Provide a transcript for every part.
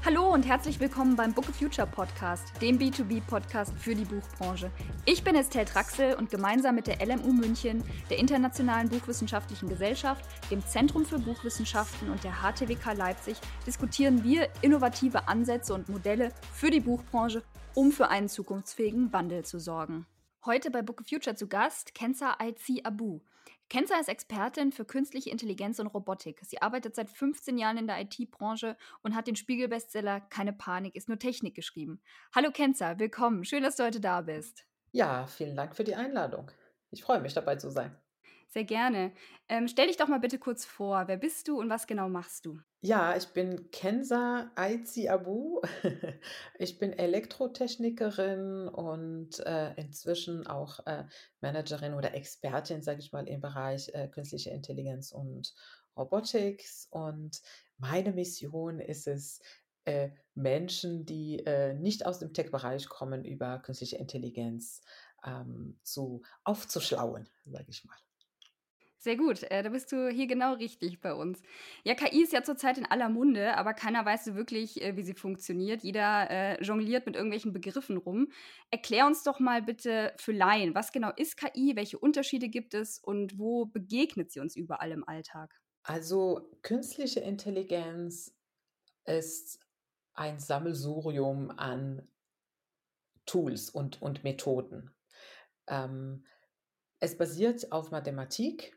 Hallo und herzlich willkommen beim Book of Future Podcast, dem B2B-Podcast für die Buchbranche. Ich bin Estelle Traxel und gemeinsam mit der LMU München, der Internationalen Buchwissenschaftlichen Gesellschaft, dem Zentrum für Buchwissenschaften und der HTWK Leipzig diskutieren wir innovative Ansätze und Modelle für die Buchbranche, um für einen zukunftsfähigen Wandel zu sorgen. Heute bei Book of Future zu Gast Kenza Aizi Abu. Kenza ist Expertin für künstliche Intelligenz und Robotik. Sie arbeitet seit 15 Jahren in der IT-Branche und hat den Spiegel-Bestseller Keine Panik, ist nur Technik geschrieben. Hallo Kenza, willkommen. Schön, dass du heute da bist. Ja, vielen Dank für die Einladung. Ich freue mich, dabei zu sein. Sehr gerne. Stell dich doch mal bitte kurz vor. Wer bist du und was genau machst du? Ja, ich bin Kenza Aizi Abu. Ich bin Elektrotechnikerin und, inzwischen auch, Managerin oder Expertin, sage ich mal, im Bereich, künstliche Intelligenz und Robotics. Und meine Mission ist es, Menschen, die, nicht aus dem Tech-Bereich kommen, über künstliche Intelligenz, zu aufzuschlauen, sage ich mal. Sehr gut, da bist du hier genau richtig bei uns. Ja, KI ist ja zurzeit in aller Munde, aber keiner weiß so wirklich, wie sie funktioniert. Jeder jongliert mit irgendwelchen Begriffen rum. Erklär uns doch mal bitte für Laien, was genau ist KI, welche Unterschiede gibt es und wo begegnet sie uns überall im Alltag? Also, künstliche Intelligenz ist ein Sammelsurium an Tools und Methoden. Ähm, Es basiert auf Mathematik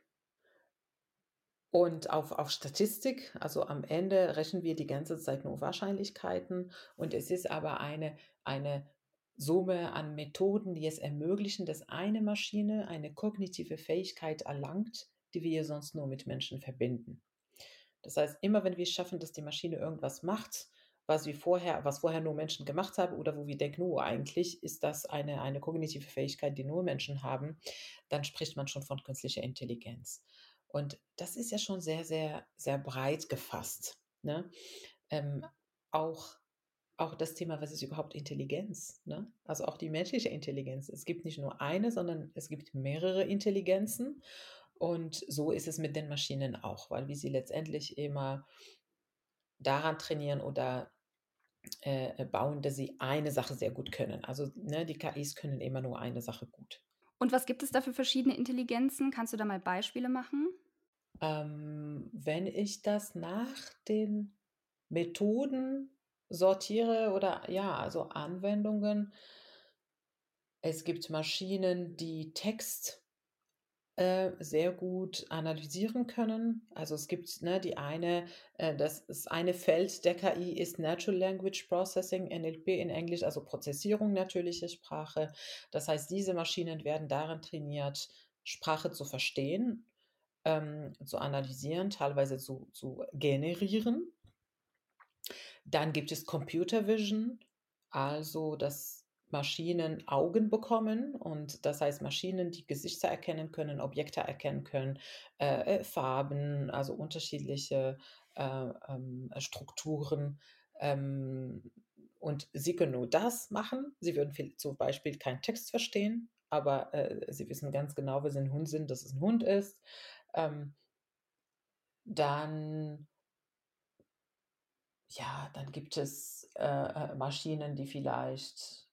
und auf Statistik. Also, am Ende rechnen wir die ganze Zeit nur Wahrscheinlichkeiten, und es ist aber eine Summe an Methoden, die es ermöglichen, dass eine Maschine eine kognitive Fähigkeit erlangt, die wir sonst nur mit Menschen verbinden. Das heißt, immer wenn wir schaffen, dass die Maschine irgendwas macht, was vorher nur Menschen gemacht haben oder wo wir denken: „Oh, eigentlich ist das eine kognitive Fähigkeit, die nur Menschen haben“, dann spricht man schon von künstlicher Intelligenz. Und das ist ja schon sehr, sehr, sehr breit gefasst, ne? Ähm, auch auch das Thema, was ist überhaupt Intelligenz, ne? Also, auch die menschliche Intelligenz. Es gibt nicht nur eine, sondern es gibt mehrere Intelligenzen. Und so ist es mit den Maschinen auch, weil wir sie letztendlich immer daran trainieren oder, bauen, dass sie eine Sache sehr gut können. Also, ne, die KIs können immer nur eine Sache gut. Und was gibt es da für verschiedene Intelligenzen? Kannst du da mal Beispiele machen? Wenn ich das nach den Methoden sortiere oder ja, also Anwendungen, es gibt Maschinen, die Text sehr gut analysieren können. Also, es gibt, ne, das eine Feld der KI ist Natural Language Processing, NLP in Englisch, also Prozessierung natürliche Sprache. Das heißt, diese Maschinen werden darin trainiert, Sprache zu verstehen, zu analysieren, teilweise zu generieren. Dann gibt es Computer Vision, also dass Maschinen Augen bekommen, und das heißt Maschinen, die Gesichter erkennen können, Objekte erkennen können, Farben, also unterschiedliche, Strukturen. Ähm, und sie können nur das machen. Sie würden viel zum Beispiel keinen Text verstehen, aber, sie wissen ganz genau, wenn sie 'n Hund sind, dass es ein Hund ist. Ähm, dann Ja, dann gibt es, Maschinen, die vielleicht,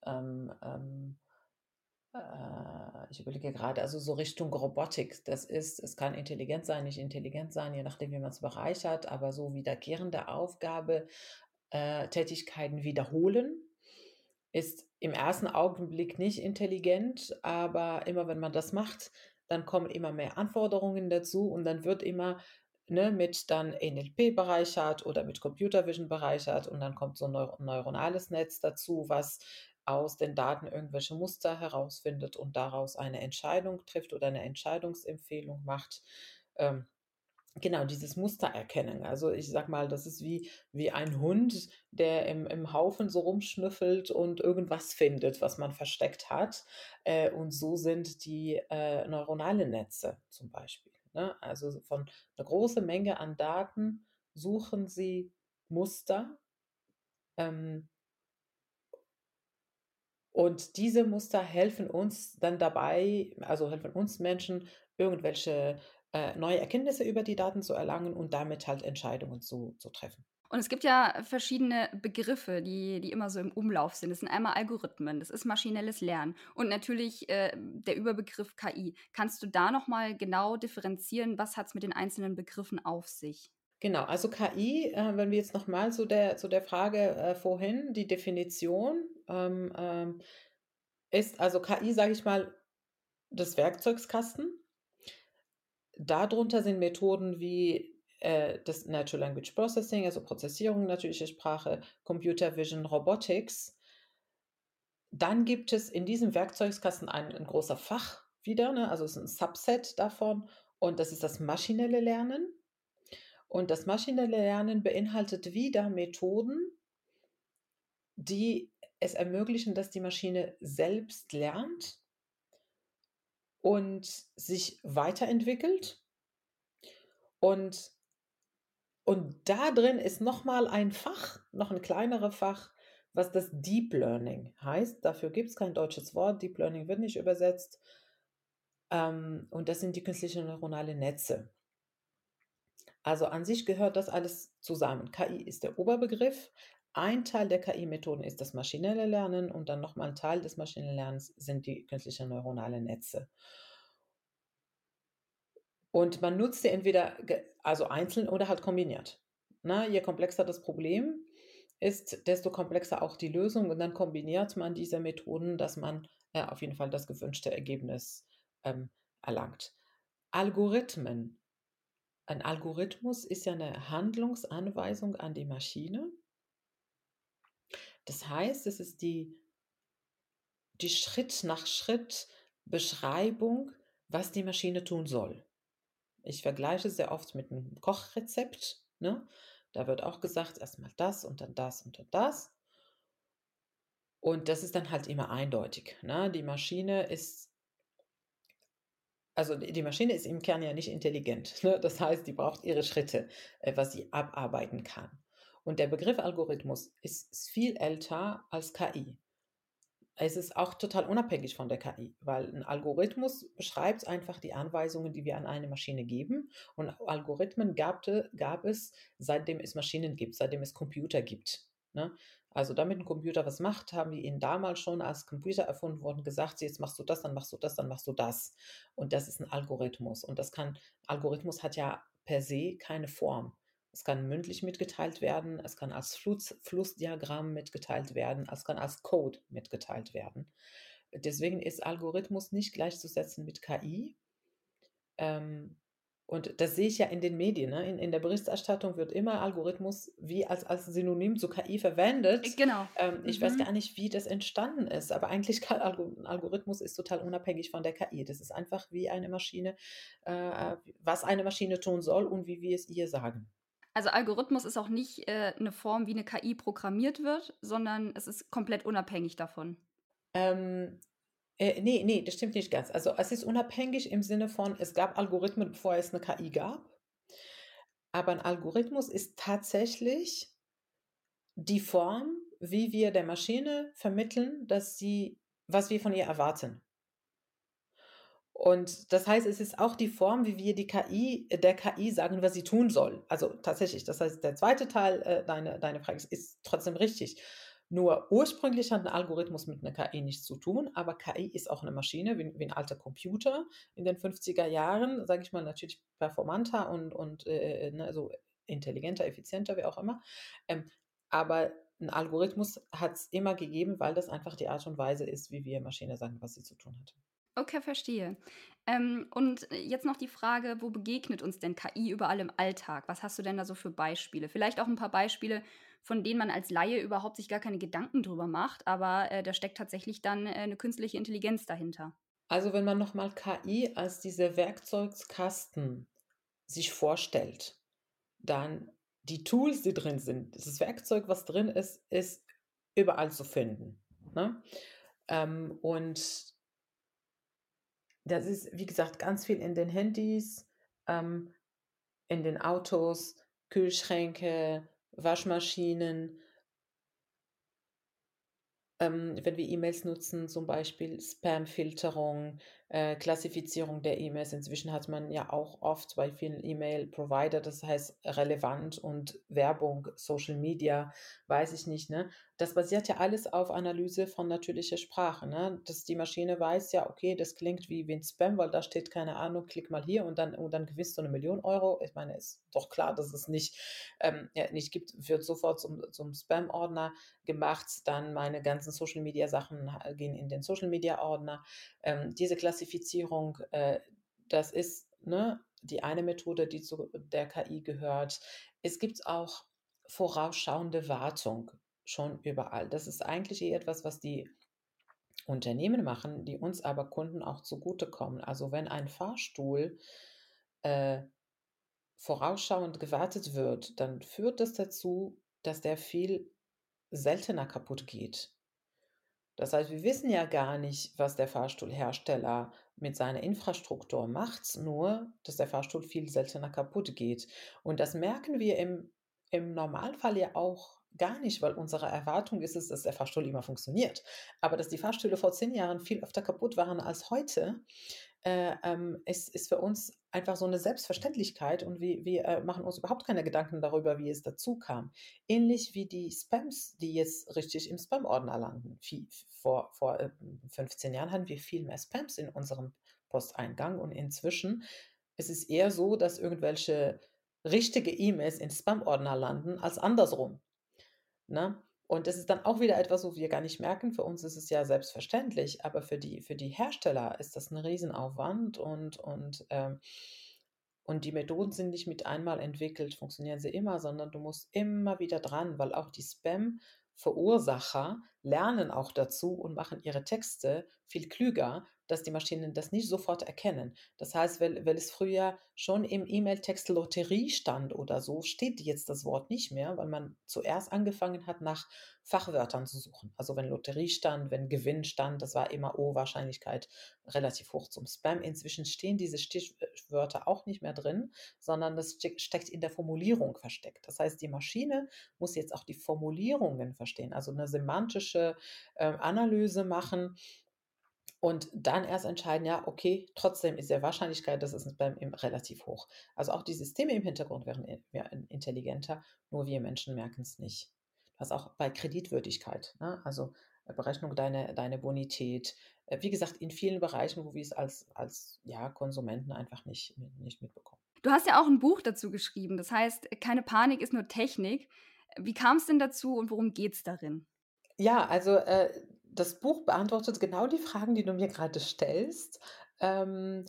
ich überlege gerade, also so Richtung Robotik. Es kann intelligent sein, nicht intelligent sein, je nachdem, wie man es bereichert, aber so wiederkehrende Aufgabe, Tätigkeiten wiederholen, ist im ersten Augenblick nicht intelligent, aber immer wenn man das macht, dann kommen immer mehr Anforderungen dazu, und dann wird immer, ne, mit dann NLP bereichert oder mit Computer Vision bereichert, und dann kommt so 'n neuronales Netz dazu, was aus den Daten irgendwelche Muster herausfindet und daraus eine Entscheidung trifft oder eine Entscheidungsempfehlung macht. Ähm, genau, dieses Mustererkennen. Also, ich sage mal, das ist wie ein Hund, der im Haufen so rumschnüffelt und irgendwas findet, was man versteckt hat. Und so sind die, neuronalen Netze zum Beispiel, ne? Also, von 'ne große Menge an Daten suchen sie Muster, ähm, und diese Muster helfen uns dann dabei, also helfen uns Menschen, irgendwelche, neue Erkenntnisse über die Daten zu erlangen und damit halt Entscheidungen zu treffen. Und es gibt ja verschiedene Begriffe, die immer so im Umlauf sind. Das sind einmal Algorithmen, das ist maschinelles Lernen und natürlich, der Überbegriff KI. Kannst du da noch mal genau differenzieren, was hat's mit den einzelnen Begriffen auf sich? Genau, also KI, wenn wir jetzt noch mal zu der Frage, vorhin, die Definition, ist also KI, sage ich mal, das Werkzeugskasten. Darunter sind Methoden wie, das Natural Language Processing, also Prozessierung natürlicher Sprache, Computer Vision, Robotics. Dann gibt es in diesem Werkzeugskasten ein großer Fach wieder, ne? Also, es ist ein Subset davon und das ist das maschinelle Lernen. Und das maschinelle Lernen beinhaltet wieder Methoden, die es ermöglichen, dass die Maschine selbst lernt und sich weiterentwickelt. Und da drin ist noch mal ein Fach, noch ein kleineres Fach, was das Deep Learning heißt. Dafür gibt es kein deutsches Wort. Deep Learning wird nicht übersetzt. Und das sind die künstlichen neuronale Netze. Also, an sich gehört das alles zusammen. KI ist der Oberbegriff. Ein Teil der KI-Methoden ist das maschinelle Lernen und dann noch mal 'n Teil des maschinellen Lernens sind die künstlichen neuronale Netze. Und man nutzt sie entweder also einzeln oder halt kombiniert. Ne, je komplexer das Problem ist, desto komplexer auch die Lösung und dann kombiniert man diese Methoden, dass man, auf jeden Fall das gewünschte Ergebnis, ähm, erlangt. Algorithmen. Ein Algorithmus ist ja eine Handlungsanweisung an die Maschine. Das heißt, es ist die Schritt nach Schritt Beschreibung, was die Maschine tun soll. Ich vergleiche sehr oft mit 'nem Kochrezept, ne? Da wird auch gesagt, erst mal das und dann das und dann das. Und das ist dann halt immer eindeutig, ne? Die Maschine ist also, die Maschine ist im Kern ja nicht intelligent, ne? Das heißt, die braucht ihre Schritte, was sie abarbeiten kann. Und der Begriff Algorithmus ist viel älter als KI. Es ist auch total unabhängig von der KI, weil 'n Algorithmus beschreibt einfach die Anweisungen, die wir an eine Maschine geben. Und Algorithmen gab es, seitdem es Maschinen gibt, seitdem es Computer gibt, ne? Also, damit 'n Computer was macht, haben die ihn damals schon, als Computer erfunden wurden, gesagt: „So, jetzt machst du das, dann machst du das, dann machst du das.“ Und das ist 'n Algorithmus. Und das kann Algorithmus hat ja per se keine Form. Es kann mündlich mitgeteilt werden, es kann als Flussdiagramm mitgeteilt werden, es kann als Code mitgeteilt werden. Deswegen ist Algorithmus nicht gleichzusetzen mit KI. Ähm, und das sehe ich ja in den Medien, ne? In der Berichterstattung wird immer Algorithmus wie als Synonym zu KI verwendet. Genau. Ich weiß gar Mhm. nicht, wie das entstanden ist, aber eigentlich kann Algorithmus ist total unabhängig von der KI. Das ist einfach wie eine Maschine was eine Maschine tun soll und wie wir es ihr sagen. Also, Algorithmus ist auch nicht, 'ne Form, wie 'ne KI programmiert wird, sondern es ist komplett unabhängig davon. Ähm, ne, das stimmt nicht ganz. Also, es ist unabhängig im Sinne von, es gab Algorithmen, bevor es 'ne KI gab, aber 'n Algorithmus ist tatsächlich die Form, wie wir der Maschine vermitteln, dass sie was wir von ihr erwarten. Und das heißt, es ist auch die Form, wie wir die KI der KI sagen, was sie tun soll. Also, tatsächlich, das heißt, der zweite Teil, deine Frage ist trotzdem richtig. Nur ursprünglich hat 'n Algorithmus mit 'ner KI nichts zu tun, aber KI ist auch 'ne Maschine wie 'n alter Computer in den 50er Jahren, sage ich mal, natürlich performanter und, ne, so intelligenter, effizienter, wie auch immer. Ähm, aber 'n Algorithmus hat's immer gegeben, weil das einfach die Art und Weise ist, wie wir Maschine sagen, was sie zu tun hat. Okay, verstehe. Und jetzt noch die Frage, wo begegnet uns denn KI überall im Alltag? Was hast du denn da so für Beispiele? Vielleicht auch ein paar Beispiele, von denen man als Laie überhaupt sich gar keine Gedanken drüber macht, aber, da steckt tatsächlich dann, 'ne künstliche Intelligenz dahinter. Also, wenn man noch mal KI als diese Werkzeugskasten sich vorstellt, dann die Tools, die drin sind, das Werkzeug, was drin ist, ist überall zu finden, ne? Und das ist, wie gesagt, ganz viel in den Handys, ähm, in den Autos, Kühlschränke, Waschmaschinen. Wenn wir E-Mails nutzen, zum Beispiel Spamfilterung, Klassifizierung der E-Mails. Inzwischen hat man ja auch oft bei vielen E-Mail-Provider, das heißt relevant und Werbung, Social Media, weiß ich nicht, ne? Das basiert ja alles auf Analyse von natürlicher Sprache, ne? Dass die Maschine weiß, ja, okay, das klingt wie 'n Spam, weil da steht, keine Ahnung, klick mal hier und dann gewinnst du 1.000.000 €. Ich meine, ist doch klar, dass es nicht gibt, wird sofort zum Spam-Ordner gemacht, dann meine ganzen Social-Media-Sachen gehen in den Social-Media-Ordner. Diese Klassifizierung, das ist, ne, die eine Methode, die zu der KI gehört. Es gibt auch vorausschauende Wartung schon überall. Das ist eigentlich eher etwas, was die Unternehmen machen, die uns aber Kunden auch zugutekommen. Also, wenn ein Fahrstuhl, äh, vorausschauend gewartet wird, dann führt das dazu, dass der viel seltener kaputt geht. Das heißt, wir wissen ja gar nicht, was der Fahrstuhlhersteller mit seiner Infrastruktur macht, nur dass der Fahrstuhl viel seltener kaputt geht. Und das merken wir im Normalfall ja auch gar nicht, weil unsere Erwartung ist es, dass der Fahrstuhl immer funktioniert. Aber dass die Fahrstühle vor 10 Jahren viel öfter kaputt waren als heute, ist für uns einfach so eine Selbstverständlichkeit und wir machen uns überhaupt keine Gedanken darüber, wie es dazu kam. Ähnlich wie die Spams, die jetzt richtig im Spam-Ordner landen. Vor 15 Jahren hatten wir viel mehr Spams in unserem Posteingang und inzwischen ist es eher so, dass irgendwelche richtige E-Mails in Spam-Ordner landen als andersrum. Ne? Und das ist dann auch wieder etwas, wo wir gar nicht merken. Für uns ist es ja selbstverständlich, aber für die Hersteller ist das 'n Riesenaufwand und die Methoden sind nicht mit einmal entwickelt, funktionieren sie immer, sondern du musst immer wieder dran, weil auch die Spam-Verursacher lernen auch dazu und machen ihre Texte viel klüger, dass die Maschinen das nicht sofort erkennen. Das heißt, weil es früher schon im E-Mail-Text Lotterie stand oder so, steht jetzt das Wort nicht mehr, weil man zuerst angefangen hat, nach Fachwörtern zu suchen. Also, wenn Lotterie stand, wenn Gewinn stand, das war immer, oh, Wahrscheinlichkeit relativ hoch zum Spam. Inzwischen stehen diese Stichwörter auch nicht mehr drin, sondern das steckt in der Formulierung versteckt. Das heißt, die Maschine muss jetzt auch die Formulierungen verstehen, also eine semantische, Analyse machen und dann erst entscheiden, ja, okay, trotzdem ist die Wahrscheinlichkeit, dass es 'n Spam relativ hoch. Also, auch die Systeme im Hintergrund werden intelligenter, nur wir Menschen merken es nicht. Was auch bei Kreditwürdigkeit, ne? Also, Berechnung deiner Bonität. Wie gesagt, in vielen Bereichen, wo wir es als, ja, Konsumenten einfach nicht mitbekommen. Du hast ja auch 'n Buch dazu geschrieben, das heißt „Keine Panik ist nur Technik“. Wie kam's denn dazu und worum geht's darin? Ja, also, das Buch beantwortet genau die Fragen, die du mir gerade stellst. Ähm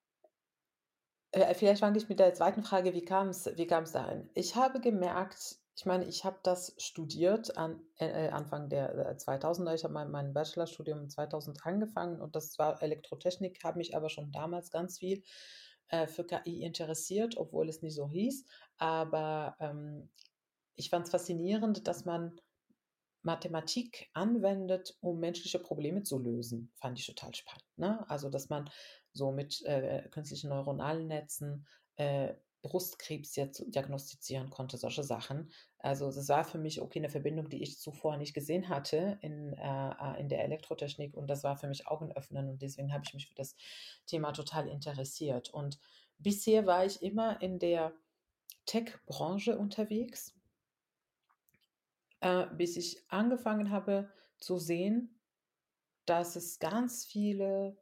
Vielleicht fange ich mit der zweiten Frage, wie kam's dahin? Ich habe gemerkt, ich meine, ich habe das studiert Anfang der, 2000er. Ich habe mein Bachelorstudium 2000 angefangen und das war Elektrotechnik, habe mich aber schon damals ganz viel, für KI interessiert, obwohl es nicht so hieß. Aber, ich fand es faszinierend, dass man Mathematik anwendet, um menschliche Probleme zu lösen, fand ich total spannend, ne? Also, dass man so mit, künstlichen neuronalen Netzen, Brustkrebs jetzt diagnostizieren konnte, solche Sachen. Also, das war für mich, okay, eine Verbindung, die ich zuvor nicht gesehen hatte in der Elektrotechnik und das war für mich Augen öffnen und deswegen habe ich mich für das Thema total interessiert. Und bisher war ich immer in der Tech-Branche unterwegs, bis ich angefangen habe zu sehen, dass es ganz viele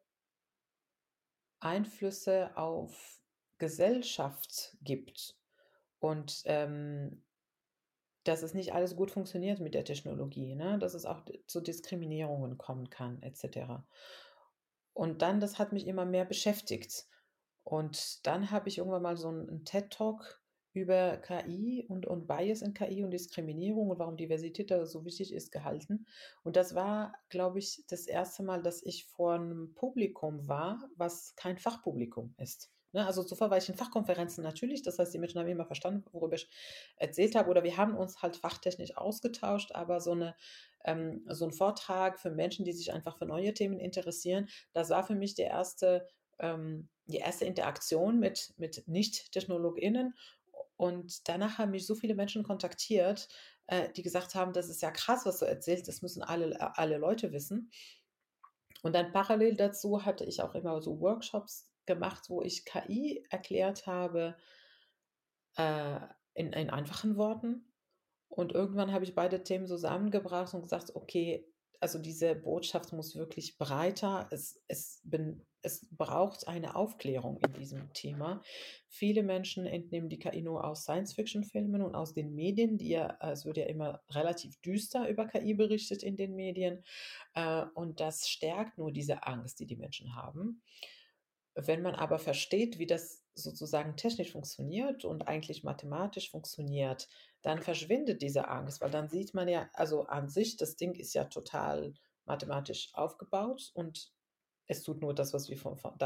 Einflüsse auf Gesellschaft gibt und, dass es nicht alles gut funktioniert mit der Technologie, ne? Dass es auch zu Diskriminierungen kommen kann et cetera. Und dann das hat mich immer mehr beschäftigt. Und dann habe ich irgendwann mal so 'n TED-Talk über KI und Bias in KI und Diskriminierung und warum Diversität da so wichtig ist, gehalten. Und das war, glaube ich, das erste Mal, dass ich vor 'nem Publikum war, was kein Fachpublikum ist. Ne, also zuvor war ich in Fachkonferenzen natürlich, das heißt, die Menschen haben immer verstanden, worüber ich erzählt habe oder wir haben uns halt fachtechnisch ausgetauscht, aber so 'n Vortrag für Menschen, die sich einfach für neue Themen interessieren, das war für mich die erste Interaktion mit Nicht-TechnologInnen. Und danach haben mich so viele Menschen kontaktiert, die gesagt haben: „Das ist ja krass, was du erzählst, das müssen alle Leute wissen.“ Und dann parallel dazu hatte ich auch immer so Workshops gemacht, wo ich KI erklärt habe, äh, in einfachen Worten. Und irgendwann habe ich beide Themen zusammengebracht und gesagt: „Okay, also diese Botschaft muss wirklich breiter. Es braucht eine Aufklärung in diesem Thema.“ Viele Menschen entnehmen die KI nur aus Science-Fiction-Filmen und aus den Medien, die ja es wird ja immer relativ düster über KI berichtet in den Medien, und das stärkt nur diese Angst, die die Menschen haben. Wenn man aber versteht, wie das sozusagen technisch funktioniert und eigentlich mathematisch funktioniert, dann verschwindet diese Angst, weil dann sieht man ja, also an sich, das Ding ist ja total mathematisch aufgebaut und es tut nur das, was wir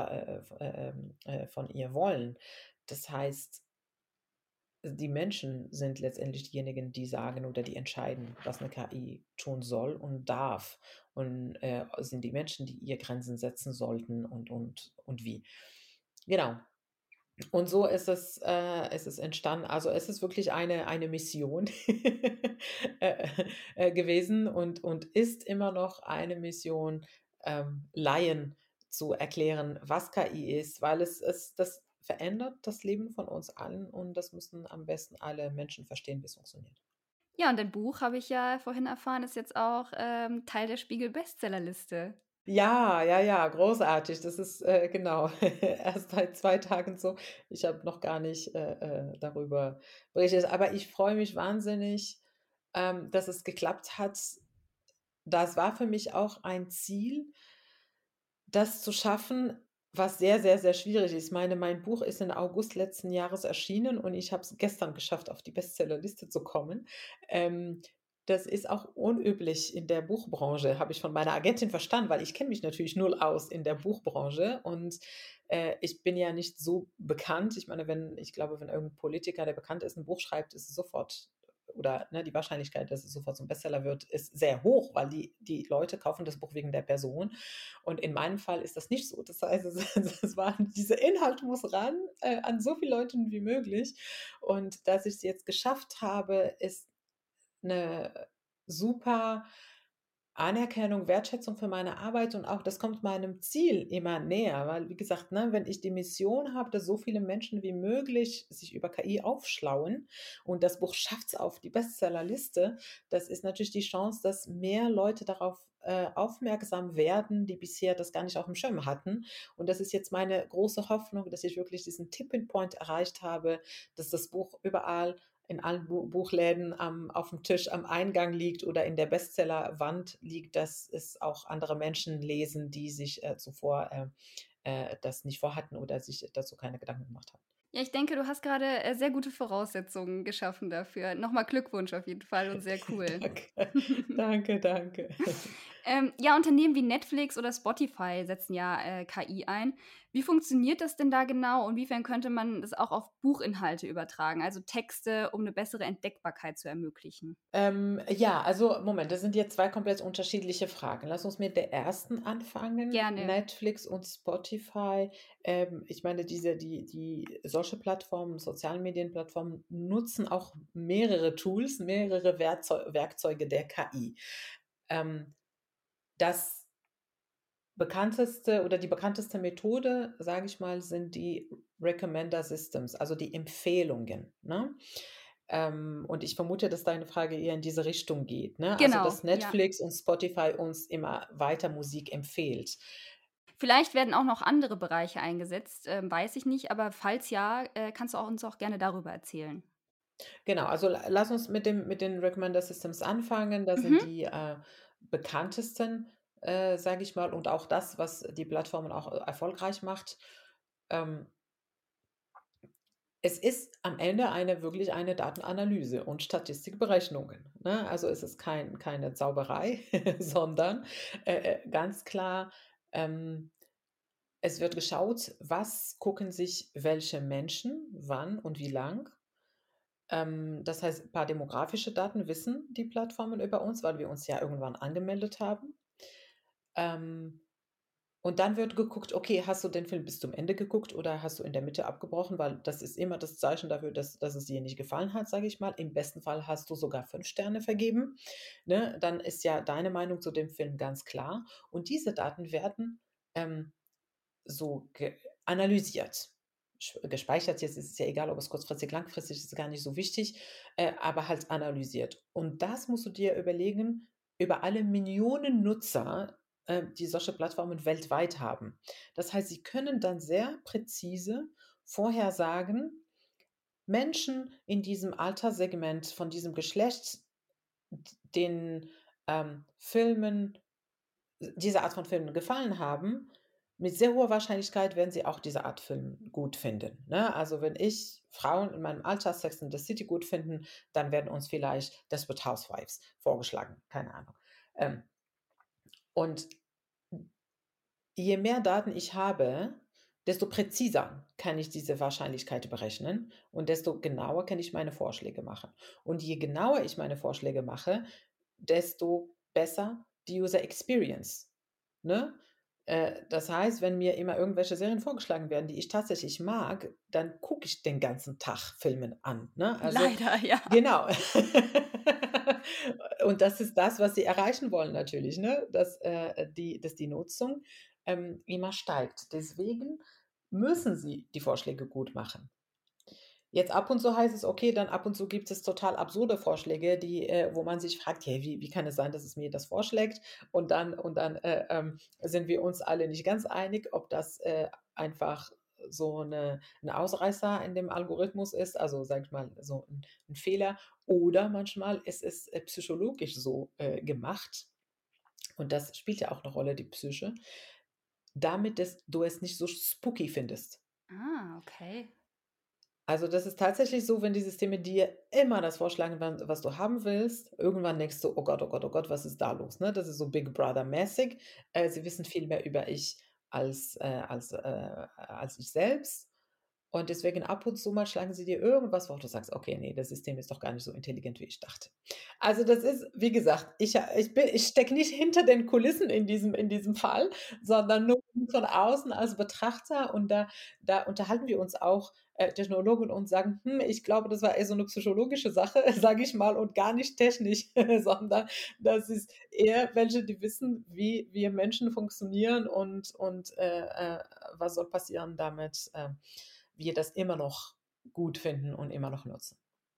von ihr wollen. Das heißt, die Menschen sind letztendlich diejenigen, die sagen oder die entscheiden, was eine KI tun soll und darf, und, sind die Menschen, die ihr Grenzen setzen sollten und wie. Genau. Und so ist es entstanden. Also, es ist wirklich eine Mission äh, gewesen und ist immer noch eine Mission, Laien zu erklären, was KI ist, weil das verändert das Leben von uns allen und das müssen am besten alle Menschen verstehen, wie es funktioniert. Ja, und dein Buch, habe ich ja vorhin erfahren, ist jetzt auch, Teil der Spiegel-Bestsellerliste. Ja, ja, ja, großartig. Das ist, genau, erst seit 2 Tagen so. Ich habe noch gar nicht, darüber berichtet, aber ich freue mich wahnsinnig, dass es geklappt hat. Das war für mich auch ein Ziel, das zu schaffen, was sehr, sehr, sehr schwierig ist. Ich meine, mein Buch ist im August letzten Jahres erschienen und ich habe es gestern geschafft, auf die Bestsellerliste zu kommen. Ähm, Das ist auch unüblich in der Buchbranche, habe ich von meiner Agentin verstanden, weil ich kenne mich natürlich null aus in der Buchbranche und, ich bin ja nicht so bekannt. Ich meine, ich glaube, wenn irgendein Politiker, der bekannt ist, ein Buch schreibt, ist es sofort, oder, ne, die Wahrscheinlichkeit, dass es sofort zum Bestseller wird, ist sehr hoch, weil die Leute kaufen das Buch wegen der Person. Und in meinem Fall ist das nicht so. Das heißt, es war dieser Inhalt muss ran, an so viele Leuten wie möglich. Und dass ich es jetzt geschafft habe, ist eine super Anerkennung, Wertschätzung für meine Arbeit und auch das kommt meinem Ziel immer näher, weil, wie gesagt, ne, wenn ich die Mission habe, dass so viele Menschen wie möglich sich über KI aufschlauen und das Buch schafft's auf die Bestsellerliste, das ist natürlich die Chance, dass mehr Leute darauf, aufmerksam werden, die bisher das gar nicht auf dem Schirm hatten. Und das ist jetzt meine große Hoffnung, dass ich wirklich diesen Tipping Point erreicht habe, dass das Buch überall in allen Buchläden auf dem Tisch am Eingang liegt oder in der Bestsellerwand liegt, dass es auch andere Menschen lesen, die sich, zuvor, das nicht vorhatten oder sich dazu keine Gedanken gemacht haben. Ja, ich denke, du hast gerade sehr gute Voraussetzungen geschaffen dafür. Nochmal Glückwunsch auf jeden Fall und sehr cool. Danke, danke, danke. Ja, Unternehmen wie Netflix oder Spotify setzen ja, KI ein. Wie funktioniert das denn da genau? Und inwiefern könnte man das auch auf Buchinhalte übertragen, also Texte, um eine bessere Entdeckbarkeit zu ermöglichen? Ja, also Moment, das sind jetzt 2 komplett unterschiedliche Fragen. Lass uns mit der ersten anfangen. Gerne. Netflix und Spotify. Ich meine, die solche Plattformen, sozialen Medienplattformen nutzen auch mehrere Tools, mehrere Werkzeuge der KI. Ähm, Das bekannteste oder die bekannteste Methode, sage ich mal, sind die Recommender Systems, also die Empfehlungen, ne? Und ich vermute, dass deine Frage eher in diese Richtung geht, ne? Also, Genau, dass ja. Netflix und Spotify uns immer weiter Musik empfiehlt. Vielleicht werden auch noch andere Bereiche eingesetzt, weiß ich nicht, aber falls ja, kannst du uns auch gerne darüber erzählen. Genau, also lass uns mit den Recommender Systems anfangen. Das sind Mhm. die, bekanntesten, sage ich mal, und auch das, was die Plattformen auch, erfolgreich macht. Ähm Es ist am Ende wirklich eine Datenanalyse und Statistikberechnungen, ne? Also, es ist keine Zauberei, sondern, ganz klar, ähm, es wird geschaut, was gucken sich welche Menschen wann und wie lang. Das heißt, ein paar demografische Daten wissen die Plattformen über uns, weil wir uns ja irgendwann angemeldet haben. Ähm Und dann wird geguckt, okay, hast du den Film bis zum Ende geguckt oder hast du in der Mitte abgebrochen? Weil das ist immer das Zeichen dafür, dass es dir nicht gefallen hat, sage ich mal. Im besten Fall hast du sogar 5 Sterne vergeben, ne? Dann ist ja deine Meinung zu dem Film ganz klar. Und diese Daten werden, ähm, so analysiert. Gespeichert, jetzt ist es ja egal, ob es kurzfristig, langfristig ist gar nicht so wichtig, aber halt analysiert. Und das musst du dir überlegen über alle Millionen Nutzer, die solche Plattformen weltweit haben. Das heißt, sie können dann sehr präzise vorhersagen, Menschen in diesem Alterssegment von diesem Geschlecht, den Filmen diese Art von Filmen gefallen haben, mit sehr hoher Wahrscheinlichkeit werden sie auch diese Art Film gut finden, ne? Also, wenn ich Frauen in meinem Alter Sex and the City gut finden, dann werden uns vielleicht Desperate Housewives vorgeschlagen, keine Ahnung. Ähm, und je mehr Daten ich habe, desto präziser kann ich diese Wahrscheinlichkeit berechnen und desto genauer kann ich meine Vorschläge machen. Und je genauer ich meine Vorschläge mache, desto besser die User Experience, ne? Das heißt, wenn mir immer irgendwelche Serien vorgeschlagen werden, die ich tatsächlich mag, dann gucke ich den ganzen Tag Filme an, ne? Also Leider, ja. genau. Und das ist das, was sie erreichen wollen natürlich, ne? Dass die Nutzung, immer steigt. Deswegen müssen sie die Vorschläge gut machen. Jetzt ab und zu heißt es, okay, dann ab und zu gibt es total absurde Vorschläge, wo man sich fragt: „Hey, wie kann es sein, dass es mir das vorschlägt?“ Und dann sind wir uns alle nicht ganz einig, ob das, einfach so 'n Ausreißer in dem Algorithmus ist, also, sage ich mal, so 'n Fehler, oder manchmal ist es, psychologisch so, gemacht, und das spielt ja auch 'ne Rolle, die Psyche, damit du es nicht so spooky findest. Ah, okay. Also, das ist tatsächlich so, wenn die Systeme dir immer das vorschlagen, was du haben willst, irgendwann denkst du: „Oh Gott, oh Gott, oh Gott, was ist da los?“ Ne? Das ist so Big Brother-mäßig. Sie wissen viel mehr über ich als ich selbst. Und deswegen ab und zu mal schlagen sie dir irgendwas vor, wo du sagst: „Okay, ne, das System ist doch gar nicht so intelligent, wie ich dachte.“ Also, das ist, wie gesagt, ich stecke nicht hinter den Kulissen in diesem Fall, sondern nur von außen als Betrachter, und da unterhalten wir uns auch, Technologen, und sagen: „Hm, ich glaube, das war eher so 'ne psychologische Sache“, sage ich mal, und gar nicht technisch, sondern das ist eher welche, die wissen, wie wir Menschen funktionieren, und was soll passieren, damit, wir das immer noch gut finden und immer noch nutzen.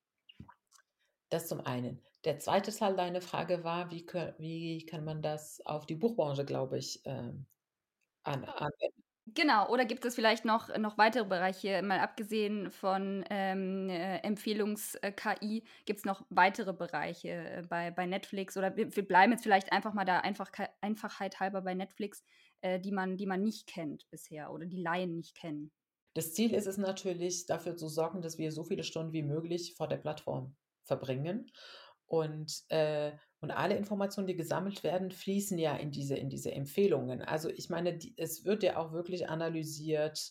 Das zum einen. Der zweite Teil deiner Frage war, wie kann man das auf die Buchbranche, glaube ich, anwenden? Genau, oder gibt es vielleicht noch weitere Bereiche, mal abgesehen von, Empfehlungs-KI, gibt's noch weitere Bereiche, bei Netflix, oder wir bleiben jetzt vielleicht einfach mal da Einfachheit halber bei Netflix, die man nicht kennt bisher oder die Laien nicht kennen? Das Ziel ist es natürlich, dafür zu sorgen, dass wir so viele Stunden wie möglich vor der Plattform verbringen. Und alle Informationen, die gesammelt werden, fließen ja in diese Empfehlungen. Also, ich meine, es wird ja auch wirklich analysiert,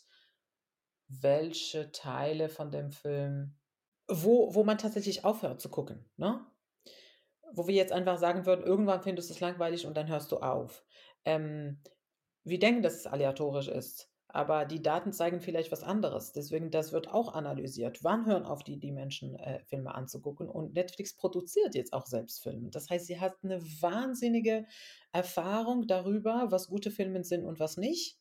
welche Teile von dem Film, wo man tatsächlich aufhört zu gucken, ne? Wo wir jetzt einfach sagen würden, irgendwann findest du es langweilig und dann hörst du auf. Ähm, Wir denken, dass es aleatorisch ist, aber die Daten zeigen vielleicht was anderes. Deswegen, das wird auch analysiert. Wann hören auf die Menschen, Filme anzugucken? Und Netflix produziert jetzt auch selbst Filme. Das heißt, sie hat eine wahnsinnige Erfahrung darüber, was gute Filme sind und was nicht,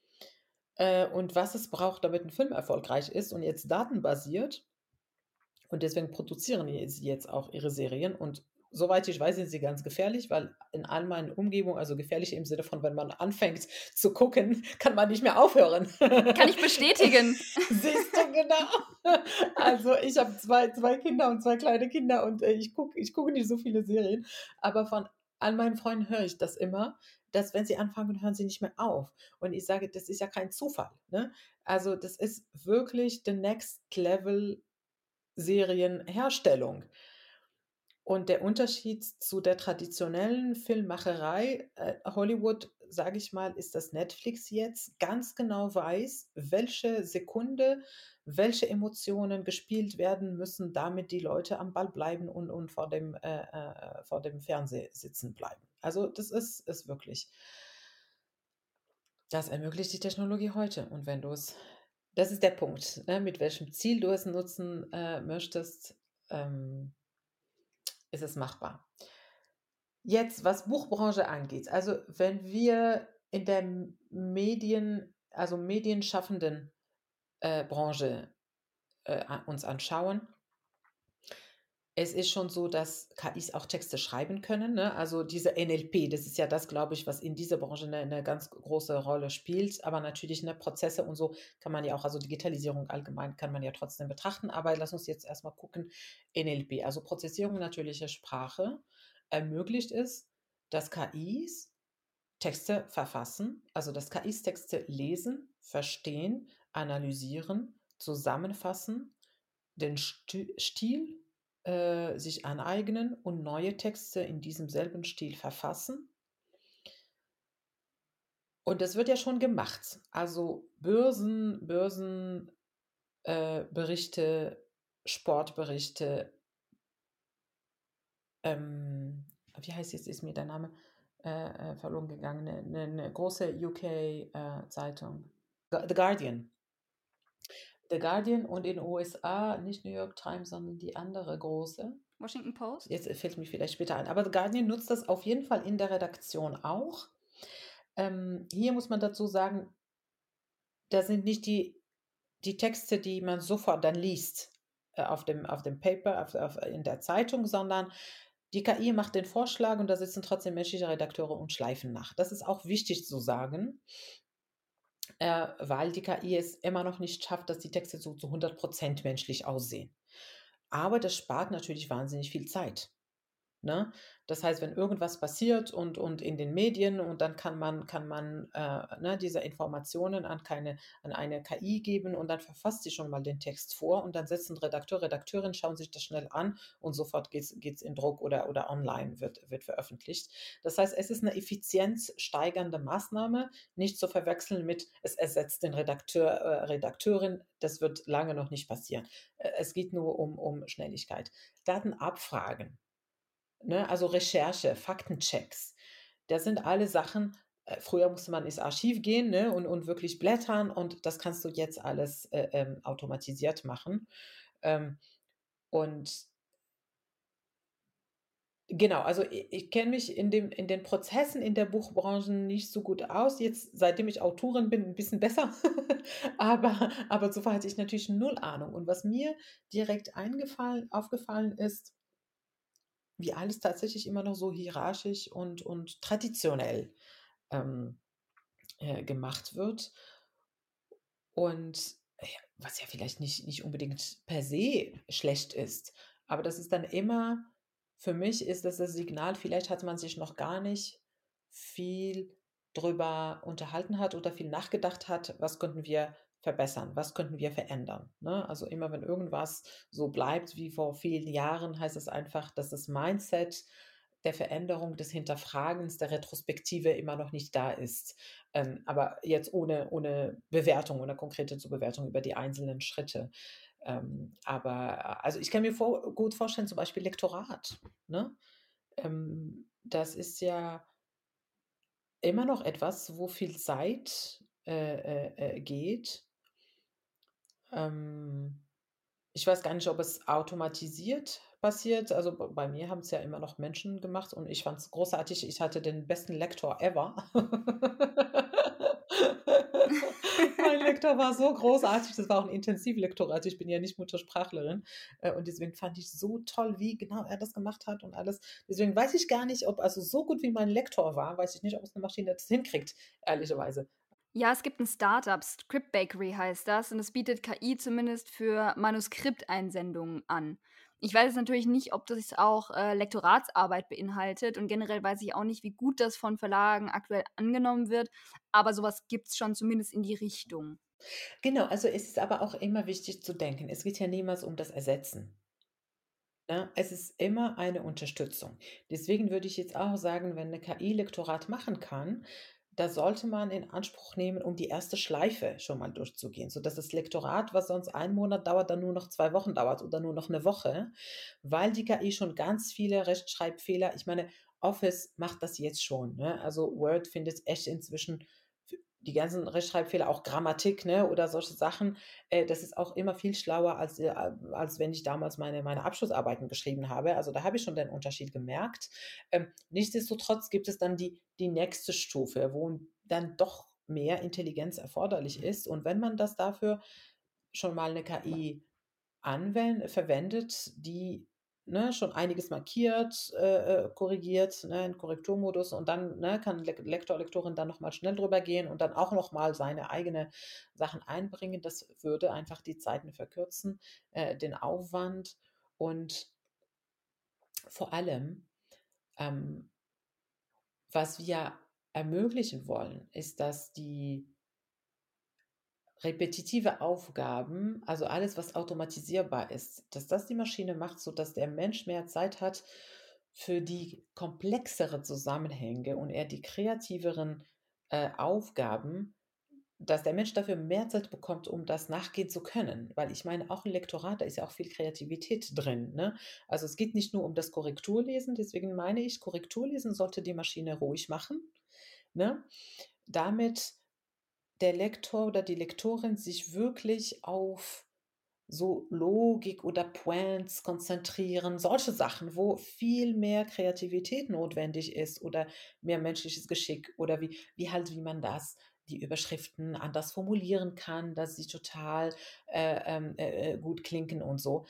und was es braucht, damit ein Film erfolgreich ist und jetzt datenbasiert. Und deswegen produzieren sie jetzt auch ihre Serien, und soweit ich weiß, sind sie ganz gefährlich, weil in all meinen Umgebungen, also gefährlich im Sinne von, wenn man anfängt zu gucken, kann man nicht mehr aufhören. Kann ich bestätigen. Siehst du, genau. Also, ich habe zwei Kinder und 2 kleine Kinder, und, ich gucke nicht so viele Serien, aber von all meinen Freunden höre ich das immer, dass, wenn sie anfangen, hören sie nicht mehr auf. Und ich sage, das ist ja kein Zufall, ne? Also, das ist wirklich the next level Serienherstellung. Und der Unterschied zu der traditionellen Filmmacherei, Hollywood, sage ich mal, ist, dass Netflix jetzt ganz genau weiß, welche Sekunde, welche Emotionen gespielt werden müssen, damit die Leute am Ball bleiben und vor dem Fernseher sitzen bleiben. Also, das ist wirklich Das ermöglicht die Technologie heute. Und wenn du es das ist der Punkt, ne, mit welchem Ziel du es nutzen, möchtest, ähm, ist es machbar. Jetzt, was Buchbranche angeht, also, wenn wir in der medienschaffenden, Branche, a uns anschauen. Es ist schon so, dass KIs auch Texte schreiben können, ne? Also, diese NLP, das ist ja das, glaube ich, was in dieser Branche 'ne ganz große Rolle spielt. Aber natürlich, ne, Prozesse und so kann man ja auch, also, Digitalisierung allgemein kann man ja trotzdem betrachten. Aber lass uns jetzt erst mal gucken, NLP, also, Prozessierung natürlicher Sprache, ermöglicht es, dass KIs Texte verfassen, also, dass KIs Texte lesen, verstehen, analysieren, zusammenfassen, den Stil, sich aneignen und neue Texte in diesem selben Stil verfassen. Und das wird ja schon gemacht. Also, Berichte, Sportberichte, wie heißt jetzt ist mir der Name, verloren gegangen, 'ne große UK, Zeitung. The Guardian. The Guardian und in USA nicht New York Times, sondern die andere große. Washington Post? Jetzt fällt mir vielleicht später ein. Aber The Guardian nutzt das auf jeden Fall in der Redaktion auch. Hier muss man dazu sagen, da sind nicht die Texte, die man sofort dann liest, auf dem Paper, in der Zeitung, sondern die KI macht den Vorschlag und da sitzen trotzdem menschliche Redakteure und schleifen nach. Das ist auch wichtig zu sagen, weil die KI es immer noch nicht schafft, dass die Texte so zu 100% menschlich aussehen. Aber das spart natürlich wahnsinnig viel Zeit. Ne? Das heißt, wenn irgendwas passiert und in den Medien und dann kann man, ne, diese Informationen an eine KI geben und dann verfasst sie schon mal den Text vor und dann setzen Redakteur, Redakteurin, schauen sich das schnell an und sofort geht's in Druck oder online wird veröffentlicht. Das heißt, es ist eine effizienzsteigernde Maßnahme, nicht zu verwechseln mit: „Es ersetzt den Redakteur, Redakteurin." Das wird lange noch nicht passieren. Es geht nur um Schnelligkeit. Datenabfragen. Ne, also Recherche, Faktenchecks. Das sind alle Sachen, früher musste man ins Archiv gehen, ne, und wirklich blättern und das kannst du jetzt alles, automatisiert machen. Ähm, und genau, also ich kenne mich in den Prozessen in der Buchbranche nicht so gut aus. Jetzt, seitdem ich Autorin bin, ein bisschen besser. Aber zuvor hatte ich natürlich null Ahnung. Und was mir direkt aufgefallen ist, wie alles tatsächlich immer noch so hierarchisch und traditionell, ähm, gemacht wird. Und, was ja vielleicht nicht unbedingt per se schlecht ist, aber das ist dann immer, für mich ist das das Signal, vielleicht hat man sich noch gar nicht viel drüber unterhalten hat oder viel nachgedacht hat: „Was könnten wir verbessern? Was könnten wir verändern?" Ne? Also, immer wenn irgendwas so bleibt wie vor vielen Jahren, heißt es einfach, dass das Mindset der Veränderung, des Hinterfragens, der Retrospektive immer noch nicht da ist. Aber jetzt ohne Bewertung, ohne konkrete zu Bewertung über die einzelnen Schritte. Also, ich kann mir gut vorstellen, zum Beispiel Lektorat, ne? Das ist ja immer noch etwas, wo viel Zeit, geht. Ähm, Ich weiß gar nicht, ob es automatisiert passiert. Also, bei mir haben es ja immer noch Menschen gemacht und ich fand es großartig. Ich hatte den besten Lektor ever. Mein Lektor war so großartig. Das war auch 'n Intensivlektorat. Ich bin ja nicht Muttersprachlerin, und deswegen fand ich so toll, wie genau er das gemacht hat und alles. Deswegen weiß ich gar nicht, ob, also, so gut wie mein Lektor war, weiß ich nicht, ob es 'ne Maschine das hinkriegt, ehrlicherweise. Ja, es gibt 'n Start-up, Script Bakery heißt das, und es bietet KI zumindest für Manuskripteinsendungen an. Ich weiß jetzt natürlich nicht, ob das auch, Lektoratsarbeit beinhaltet und generell weiß ich auch nicht, wie gut das von Verlagen aktuell angenommen wird, aber so was gibt's schon zumindest in die Richtung. Genau, also, es ist aber auch immer wichtig zu denken, es geht ja niemals um das Ersetzen. Ne? Es ist immer eine Unterstützung. Deswegen würde ich jetzt auch sagen, wenn 'ne KI Lektorat machen kann, da sollte man in Anspruch nehmen, um die erste Schleife schon mal durchzugehen, sodass das Lektorat, was sonst 1 Monat dauert, dann nur noch 2 Wochen dauert oder nur noch 1 Woche, weil die KI schon ganz viele Rechtschreibfehler, ich meine, Office macht das jetzt schon, ne? Also, Word findet echt inzwischen die ganzen Rechtschreibfehler, auch Grammatik, ne, oder solche Sachen, das ist auch immer viel schlauer, als wenn ich damals meine Abschlussarbeiten geschrieben habe. Also, da habe ich schon den Unterschied gemerkt. Nichtsdestotrotz gibt es dann die nächste Stufe, wo dann doch mehr Intelligenz erforderlich ist. Und wenn man das dafür schon mal 'ne KI verwendet, die, ne, schon einiges markiert, korrigiert, ne, in Korrekturmodus, und dann, ne, kann Lektor, Lektorin dann noch mal schnell drüber gehen und dann auch noch mal seine eigene Sachen einbringen. Das würde einfach die Zeiten verkürzen, den Aufwand, und vor allem, ähm, was wir ermöglichen wollen, ist, dass die repetitive Aufgaben, also alles, was automatisierbar ist, dass das die Maschine macht, sodass der Mensch mehr Zeit hat für die komplexere Zusammenhänge und er die kreativeren, Aufgaben, dass der Mensch dafür mehr Zeit bekommt, um das nachgehen zu können. Weil ich meine, auch im Lektorat, da ist ja auch viel Kreativität drin, ne? Also, es geht nicht nur um das Korrekturlesen, deswegen meine ich, Korrekturlesen sollte die Maschine ruhig machen, ne? Damit der Lektor oder die Lektorin sich wirklich auf so Logik oder Points konzentrieren, solche Sachen, wo viel mehr Kreativität notwendig ist oder mehr menschliches Geschick, oder wie man die Überschriften anders formulieren kann, dass sie total, gut klingen und so.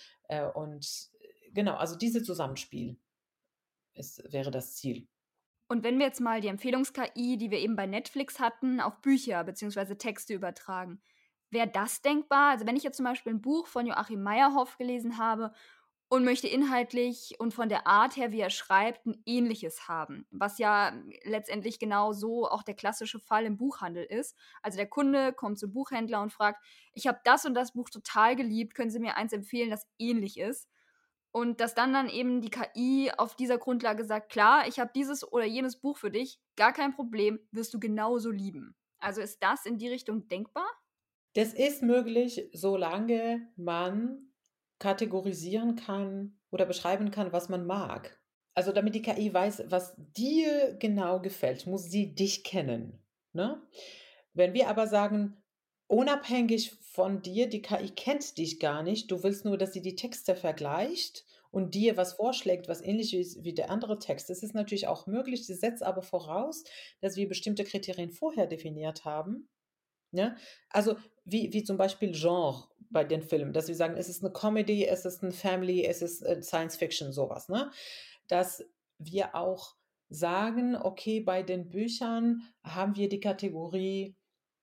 Genau, also dieses Zusammenspiel wäre das Ziel. Und wenn wir jetzt mal die Empfehlungs-KI, die wir eben bei Netflix hatten, auf Bücher beziehungsweise Texte übertragen, wäre das denkbar? Also, wenn ich jetzt zum Beispiel ein Buch von Joachim Meyerhoff gelesen habe und möchte inhaltlich und von der Art her, wie er schreibt, 'n Ähnliches haben, was ja letztendlich genau so auch der klassische Fall im Buchhandel ist. Also, der Kunde kommt zum Buchhändler und fragt: „Ich habe das und das Buch total geliebt. Können Sie mir eins empfehlen, das ähnlich ist?“ Und dass dann eben die KI auf dieser Grundlage sagt: „Klar, ich habe dieses oder jenes Buch für dich, gar kein Problem, wirst du genauso lieben.“ Also, ist das in die Richtung denkbar? Das ist möglich, solange man kategorisieren kann oder beschreiben kann, was man mag. Also, damit die KI weiß, was dir genau gefällt, muss sie dich kennen, ne? Wenn wir aber sagen, unabhängig von dir, die KI kennt dich gar nicht, du willst nur, dass sie die Texte vergleicht und dir was vorschlägt, was ähnlich ist wie der andere Text. Das ist natürlich auch möglich, sie setzt aber voraus, dass wir bestimmte Kriterien vorher definiert haben, ne? Also, wie zum Beispiel Genre bei den Filmen, dass wir sagen, es ist 'ne Comedy, es ist 'n Family, es ist, Science Fiction, so was, ne? Dass wir auch sagen: „Okay, bei den Büchern haben wir die Kategorie,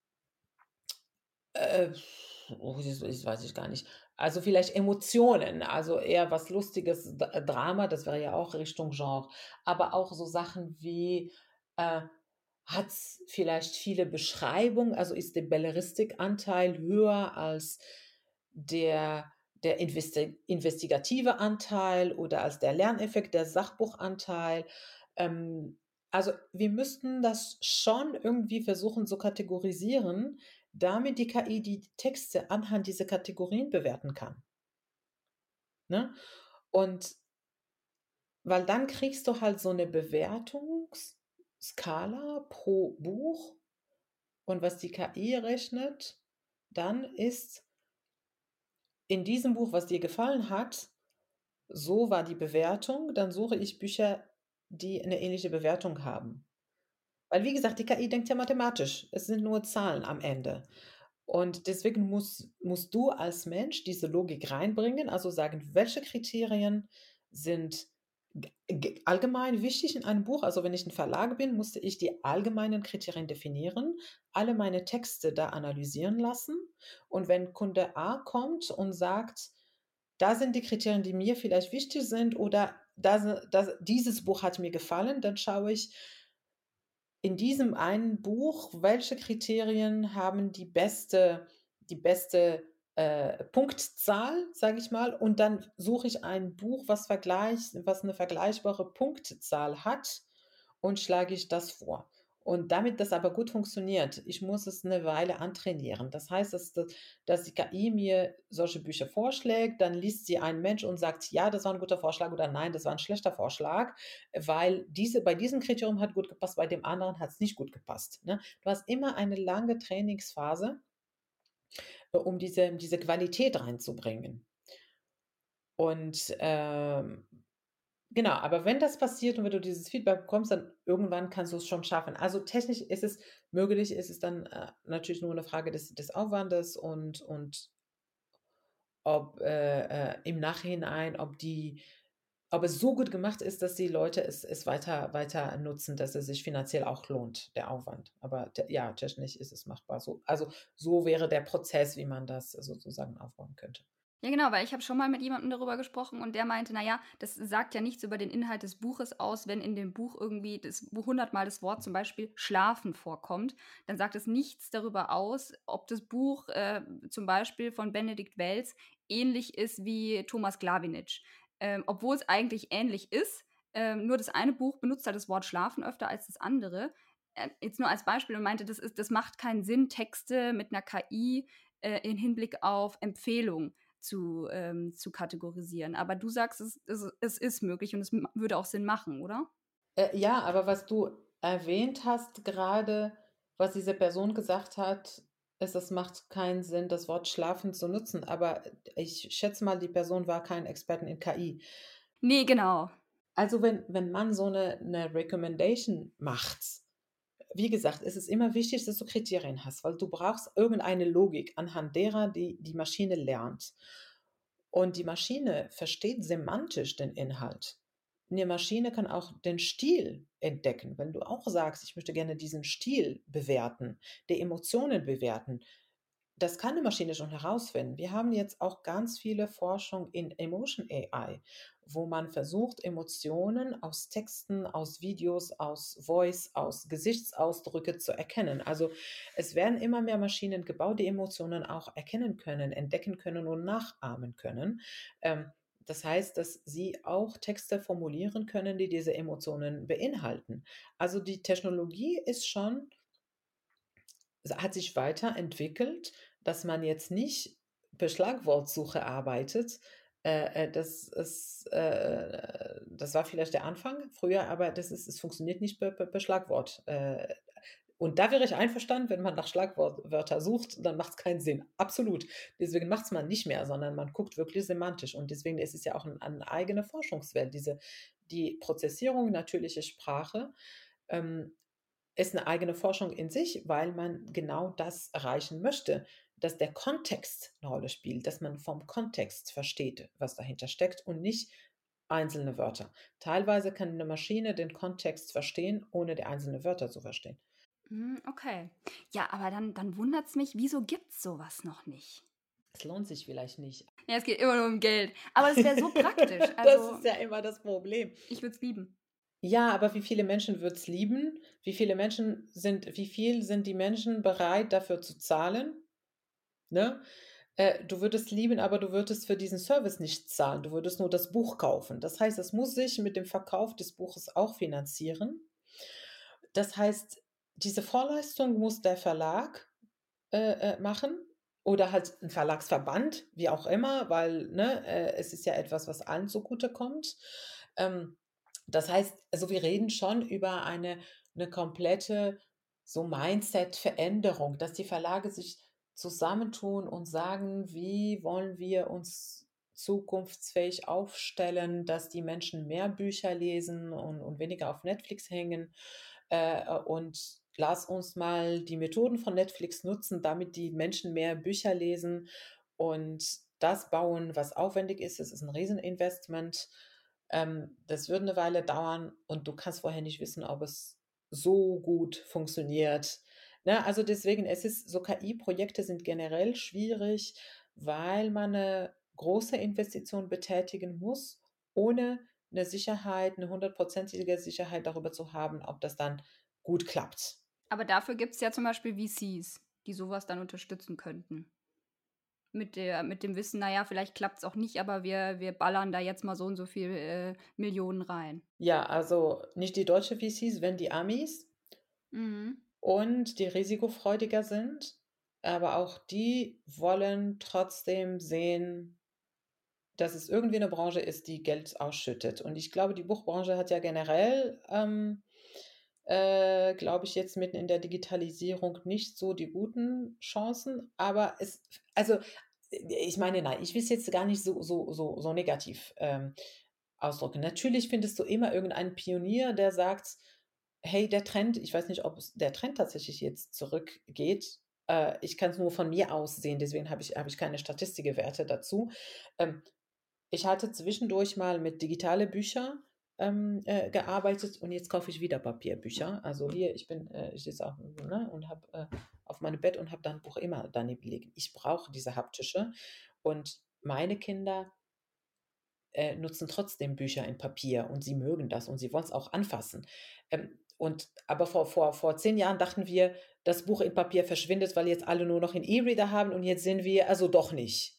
äh, das weiß ich gar nicht. Also, vielleicht Emotionen, also eher was Lustiges, Drama, das wäre ja auch Richtung Genre. Aber auch so Sachen wie, äh, hat's vielleicht viele Beschreibungen, also ist der Belleristikanteil höher als der investigative Anteil oder als der Lerneffekt, der Sachbuchanteil. Ähm, also, wir müssten das schon irgendwie versuchen zu kategorisieren, damit die KI die Texte anhand dieser Kategorien bewerten kann, ne? Und weil dann kriegst du halt so 'ne Bewertungsskala pro Buch, und was die KI rechnet dann ist: In diesem Buch, was dir gefallen hat, so war die Bewertung, dann suche ich Bücher, die 'ne ähnliche Bewertung haben. Weil wie gesagt, die KI denkt ja mathematisch. Es sind nur Zahlen am Ende. Und deswegen musst du als Mensch diese Logik reinbringen, also sagen, welche Kriterien sind allgemein wichtig in einem Buch. Also, wenn ich ein Verlag bin, musste ich die allgemeinen Kriterien definieren, alle meine Texte da analysieren lassen. Und wenn Kunde A kommt und sagt: „Da sind die Kriterien, die mir vielleicht wichtig sind“, oder „Dieses Buch hat mir gefallen“, dann schaue ich in diesem einen Buch, welche Kriterien haben die beste, Punktzahl, sage ich mal, und dann suche ich ein Buch, was eine vergleichbare Punktzahl hat, und schlage ich das vor. Und damit das aber gut funktioniert, ich muss es eine Weile antrainieren. Das heißt, dass die KI mir solche Bücher vorschlägt, dann liest sie ein Mensch und sagt: „Ja, das war ein guter Vorschlag“ oder „Nein, das war ein schlechter Vorschlag, weil bei diesem Kriterium hat gut gepasst, bei dem anderen hat es nicht gut gepasst“, ne? Du hast immer eine lange Trainingsphase, um diese Qualität reinzubringen. Und, genau, aber wenn das passiert und wenn du dieses Feedback bekommst, dann irgendwann kannst du es schon schaffen. Also, technisch ist es möglich, ist es dann, natürlich nur eine Frage des Aufwandes und ob, im Nachhinein ob es so gut gemacht ist, dass die Leute es weiter nutzen, dass es sich finanziell auch lohnt, der Aufwand. Aber ja, technisch ist es machbar. So wäre der Prozess, wie man das sozusagen aufbauen könnte. Ja, genau, weil ich habe schon mal mit jemandem darüber gesprochen und der meinte, na ja, das sagt ja nichts über den Inhalt des Buches aus, wenn in dem Buch irgendwie 100-mal das Wort zum Beispiel Schlafen vorkommt, dann sagt es nichts darüber aus, ob das Buch zum Beispiel von Benedikt Wells ähnlich ist wie Thomas Glawinitsch. Obwohl es eigentlich ähnlich ist, nur das eine Buch benutzt halt das Wort Schlafen öfter als das andere. Jetzt nur als Beispiel und meinte, das macht keinen Sinn, Texte mit einer KI in Hinblick auf Empfehlungen zu kategorisieren. Aber du sagst, es ist möglich und es würde auch Sinn machen, oder? Ja, aber was du erwähnt hast gerade, was diese Person gesagt hat, ist, es macht keinen Sinn, das Wort schlafen zu nutzen, aber ich schätze mal, die Person war kein Experten in KI. Nee, genau. Also, wenn man so eine Recommendation macht, wie gesagt, ist es immer wichtig, dass du Kriterien hast, weil du brauchst irgendeine Logik, anhand derer die Maschine lernt. Und die Maschine versteht semantisch den Inhalt. 'Ne Maschine kann auch den Stil entdecken. Wenn du auch sagst: „Ich möchte gerne diesen Stil bewerten, die Emotionen bewerten“, das kann 'ne Maschine schon herausfinden. Wir haben jetzt auch ganz viele Forschung in Emotion AI, wo man versucht, Emotionen aus Texten, aus Videos, aus Voice, aus Gesichtsausdrücke zu erkennen. Also, es werden immer mehr Maschinen gebaut, die Emotionen auch erkennen können, entdecken können und nachahmen können. Das heißt, dass sie auch Texte formulieren können, die diese Emotionen beinhalten. Also, die Technologie ist schon hat sich weiterentwickelt, dass man jetzt nicht per Schlagwortsuche arbeitet. Das war vielleicht der Anfang früher, aber es funktioniert nicht per Schlagwort. Und da wäre ich einverstanden, wenn man nach Schlagwörter sucht, dann macht es keinen Sinn. Absolut. Deswegen macht es man nicht mehr, sondern man guckt wirklich semantisch. Und deswegen ist es ja auch 'n eigene Forschungswelt, die Prozessierung natürliche Sprache, ähm, ist eine eigene Forschung in sich, weil man genau das erreichen möchte, dass der Kontext eine Rolle spielt, dass man vom Kontext versteht, was dahinter steckt und nicht einzelne Wörter. Teilweise kann eine Maschine den Kontext verstehen, ohne die einzelnen Wörter zu verstehen. Okay. Ja, aber dann wundert es mich, wieso gibt's sowas noch nicht? Es lohnt sich vielleicht nicht. Ja, es geht immer nur um Geld. Aber es wäre so praktisch. Das Also, ist ja immer das Problem. ich würde es lieben. Ja, aber wie viele Menschen wird's lieben? Wie viel sind die Menschen bereit, dafür zu zahlen, ne? Du würdest lieben, aber du würdest für diesen Service nicht zahlen. Du würdest nur das Buch kaufen. Das heißt, es muss sich mit dem Verkauf des Buches auch finanzieren. Das heißt, diese Vorleistung muss der Verlag, machen oder halt 'n Verlagsverband, wie auch immer, weil, ne, es ist ja etwas, was allen zugutekommt. Ähm, Das heißt, also, wir reden schon über eine komplette so Mindset-Veränderung, dass die Verlage sich zusammentun und sagen: „Wie wollen wir uns zukunftsfähig aufstellen, dass die Menschen mehr Bücher lesen und weniger auf Netflix hängen?“ Und lass uns mal die Methoden von Netflix nutzen, damit die Menschen mehr Bücher lesen und das bauen, was aufwendig ist. Es ist ein Rieseninvestment. Das wird eine Weile dauern und du kannst vorher nicht wissen, ob es so gut funktioniert. Ne, also deswegen, es ist so KI-Projekte sind generell schwierig, weil man eine große Investition betätigen muss, ohne eine Sicherheit, eine hundertprozentige Sicherheit darüber zu haben, ob das dann gut klappt. Aber dafür gibt es ja zum Beispiel VCs, die sowas dann unterstützen könnten. Mit dem Wissen, na ja, vielleicht klappt es auch nicht, aber wir ballern da jetzt mal so und so viel Millionen rein. Ja, also nicht die deutsche VCs, wenn die Amis. Mhm. und die risikofreudiger sind, aber auch die wollen trotzdem sehen, dass es irgendwie eine Branche ist, die Geld ausschüttet. Und ich glaube, die Buchbranche hat ja generell, glaube ich, jetzt mitten in der Digitalisierung nicht so die guten Chancen, aber ich meine, nein, ich will es jetzt gar nicht so negativ, ausdrücken. Natürlich findest du immer irgendeinen Pionier, der sagt: „Hey, der Trend“, ich weiß nicht, ob es der Trend tatsächlich jetzt zurückgeht. Ich kann es nur von mir aus sehen, deswegen habe ich keine Statistikwerte dazu. Ähm, Ich hatte zwischendurch mal mit digitale Bücher, gearbeitet und jetzt kaufe ich wieder Papierbücher. Also hier, ich sitze auch, ne, und habe, auf meinem Bett und habe dann 'n Buch immer daneben liegen. Ich brauche diese haptische und meine Kinder, nutzen trotzdem Bücher in Papier und sie mögen das und sie wollen es auch anfassen. Aber vor 10 Jahren dachten wir, das Buch in Papier verschwindet, weil jetzt alle nur noch 'n E-Reader haben und jetzt sehen wir, also doch nicht.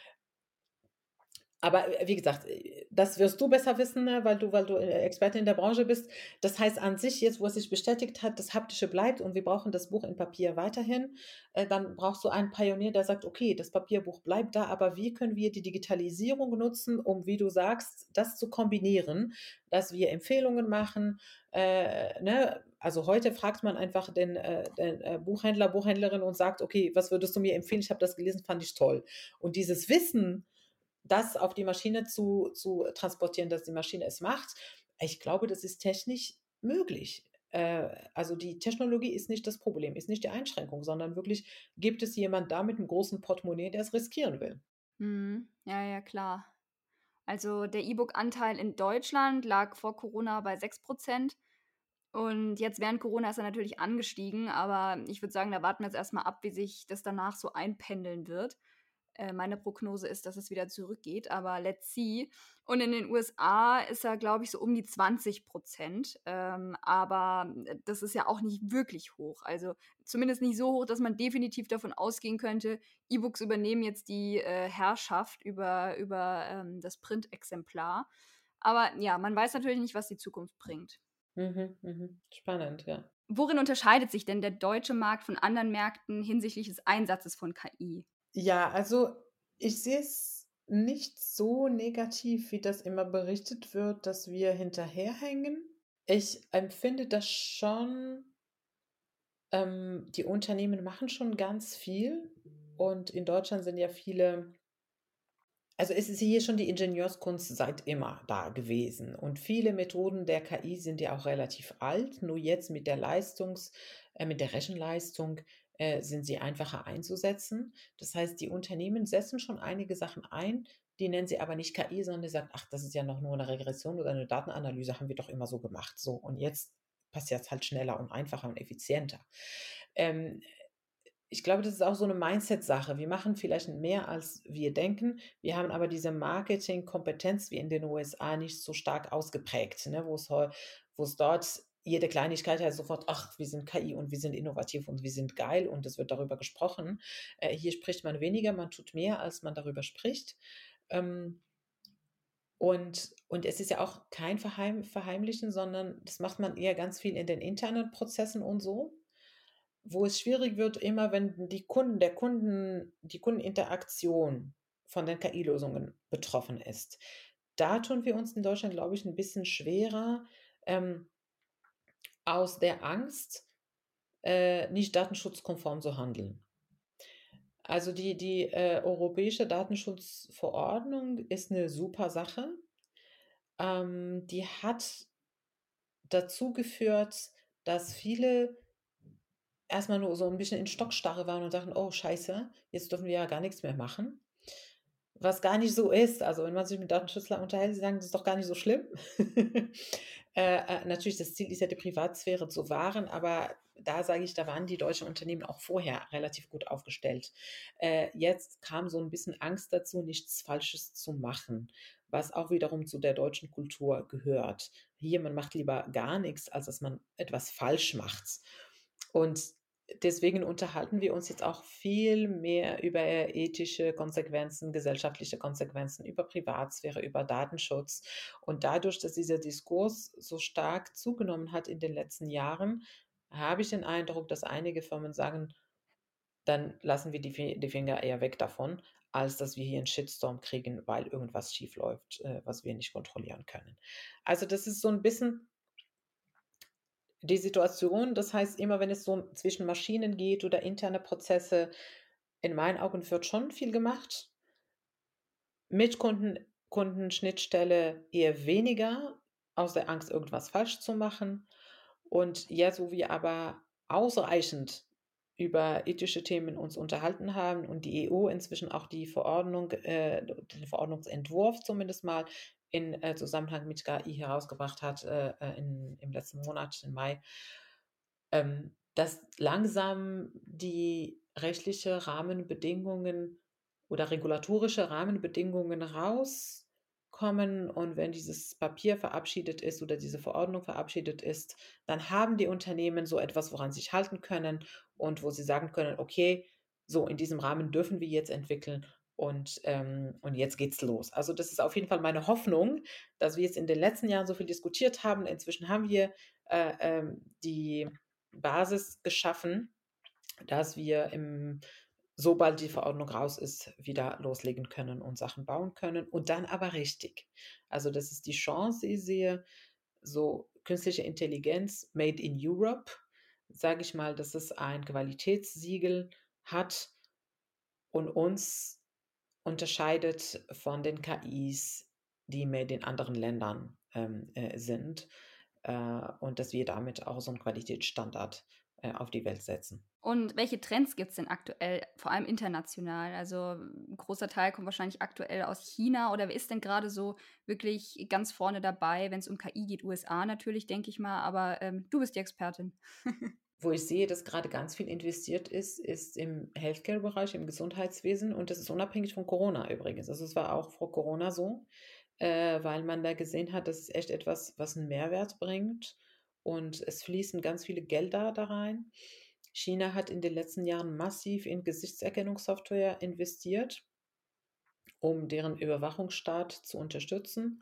Aber, wie gesagt, das wirst du besser wissen, ne, weil du, Expertin in der Branche bist. Das heißt an sich jetzt, wo es sich bestätigt hat, das Haptische bleibt und wir brauchen das Buch in Papier weiterhin, dann brauchst du einen Pionier, der sagt: „Okay, das Papierbuch bleibt da, aber wie können wir die Digitalisierung nutzen, um, wie du sagst, das zu kombinieren, dass wir Empfehlungen machen?“ Ne? Also, heute fragt man einfach den Buchhändler, Buchhändlerin und sagt: „Okay, was würdest du mir empfehlen? Ich habe das gelesen, fand ich toll.“ Und dieses Wissen, das auf die Maschine zu transportieren, dass die Maschine es macht. Ich glaube, das ist technisch möglich. Also, die Technologie ist nicht das Problem, ist nicht die Einschränkung, sondern wirklich, gibt es jemand da mit 'nem großen Portemonnaie, der es riskieren will? Mhm. Ja, ja, klar. Also, der E-Book-Anteil in Deutschland lag vor Corona bei 6%. Und jetzt während Corona ist er natürlich angestiegen, aber ich würde sagen, da warten wir jetzt erst mal ab, wie sich das danach so einpendeln wird. Meine Prognose ist, dass es wieder zurückgeht, aber let's see. Und in den USA ist er, glaube ich, so um die 20%, aber das ist ja auch nicht wirklich hoch. Also, zumindest nicht so hoch, dass man definitiv davon ausgehen könnte, E-Books übernehmen jetzt die, Herrschaft über das Printexemplar. Aber ja, man weiß natürlich nicht, was die Zukunft bringt. Mhm, mhm. Spannend, ja. Worin unterscheidet sich denn der deutsche Markt von anderen Märkten hinsichtlich des Einsatzes von KI? Ja, also, ich sehe es nicht so negativ, wie das immer berichtet wird, dass wir hinterherhängen. Ich empfinde das schon. Die Unternehmen machen schon ganz viel und in Deutschland sind ja viele, also, es ist hier schon die Ingenieurskunst seit immer da gewesen und viele Methoden der KI sind ja auch relativ alt, nur jetzt mit der Rechenleistung, sind sie einfacher einzusetzen. Das heißt, die Unternehmen setzen schon einige Sachen ein, die nennen sie aber nicht KI, sondern die sagen: „Ach, das ist ja noch nur eine Regression oder eine Datenanalyse, haben wir doch immer so gemacht, so und jetzt passiert's halt schneller und einfacher und effizienter.“ Ähm, Ich glaube, das ist auch so eine Mindset-Sache. Wir machen vielleicht mehr, als wir denken. Wir haben aber diese Marketingkompetenz wie in den USA nicht so stark ausgeprägt, ne, wo es dort jede Kleinigkeit heißt sofort: „Ach, wir sind KI und wir sind innovativ und wir sind geil“ und es wird darüber gesprochen. Hier spricht man weniger, man tut mehr, als man darüber spricht. Ähm, und es ist ja auch kein Verheimlichen, sondern das macht man eher ganz viel in den internen Prozessen und so. Wo es schwierig wird, immer wenn die Kundeninteraktion von den KI-Lösungen betroffen ist. Da tun wir uns in Deutschland, glaube ich, ein bisschen schwerer, ähm, aus der Angst, nicht datenschutzkonform zu handeln. Also, die europäische Datenschutzverordnung ist eine super Sache. Die hat dazu geführt, dass viele erstmal nur so ein bisschen in Stockstarre waren und dachten: „Oh, scheiße, jetzt dürfen wir ja gar nichts mehr machen.“ Was gar nicht so ist. Also, wenn man sich mit Datenschützlern unterhält, sie sagen: „Das ist doch gar nicht so schlimm.“ Natürlich, das Ziel ist ja, die Privatsphäre zu wahren, aber da sage ich, da waren die deutschen Unternehmen auch vorher relativ gut aufgestellt. Jetzt kam so ein bisschen Angst dazu, nichts Falsches zu machen, was auch wiederum zu der deutschen Kultur gehört. Hier, man macht lieber gar nichts, als dass man etwas falsch macht. Und deswegen unterhalten wir uns jetzt auch viel mehr über ethische Konsequenzen, gesellschaftliche Konsequenzen, über Privatsphäre, über Datenschutz. Und dadurch, dass dieser Diskurs so stark zugenommen hat in den letzten Jahren, habe ich den Eindruck, dass einige Firmen sagen: „Dann lassen wir die Finger eher weg davon, als dass wir hier 'n Shitstorm kriegen, weil irgendwas schiefläuft, was wir nicht kontrollieren können.“ Also, das ist so 'n bisschen die Situation. Das heißt, immer wenn es so zwischen Maschinen geht oder interne Prozesse, in meinen Augen wird schon viel gemacht. Mit Kundenschnittstelle eher weniger, aus der Angst, irgendwas falsch zu machen. Und jetzt, wo wir aber ausreichend über ethische Themen uns unterhalten haben und die EU inzwischen auch die Verordnung den Verordnungsentwurf zumindest mal in, Zusammenhang mit KI herausgebracht hat, im letzten Monat, im Mai, dass langsam die rechtliche Rahmenbedingungen oder regulatorische Rahmenbedingungen rauskommen, und wenn dieses Papier verabschiedet ist oder diese Verordnung verabschiedet ist, dann haben die Unternehmen so etwas, woran sie sich halten können und wo sie sagen können: „Okay, so in diesem Rahmen dürfen wir jetzt entwickeln und jetzt geht's los.“ Also, das ist auf jeden Fall meine Hoffnung, dass wir jetzt in den letzten Jahren so viel diskutiert haben. Inzwischen haben wir, die Basis geschaffen, dass wir sobald die Verordnung raus ist, wieder loslegen können und Sachen bauen können und dann aber richtig. Also, das ist die Chance, die ich sehe, so künstliche Intelligenz made in Europe, sage ich mal, dass es ein Qualitätssiegel hat und uns unterscheidet von den KIs, die made in anderen Ländern, sind, und dass wir damit auch so 'n Qualitätsstandard, auf die Welt setzen. Und welche Trends gibt's denn aktuell, vor allem international? Also, 'n großer Teil kommt wahrscheinlich aktuell aus China oder wer ist denn grade so wirklich ganz vorne dabei, wenn's um KI geht? USA natürlich, denke ich mal, aber, du bist die Expertin. Wo ich sehe, dass gerade ganz viel investiert ist, ist im Healthcare-Bereich, im Gesundheitswesen, und das ist unabhängig von Corona übrigens. Also, es war auch vor Corona so, weil man da gesehen hat, das ist echt etwas, was einen Mehrwert bringt, und es fließen ganz viele Gelder da rein. China hat in den letzten Jahren massiv in Gesichtserkennungssoftware investiert, um deren Überwachungsstaat zu unterstützen.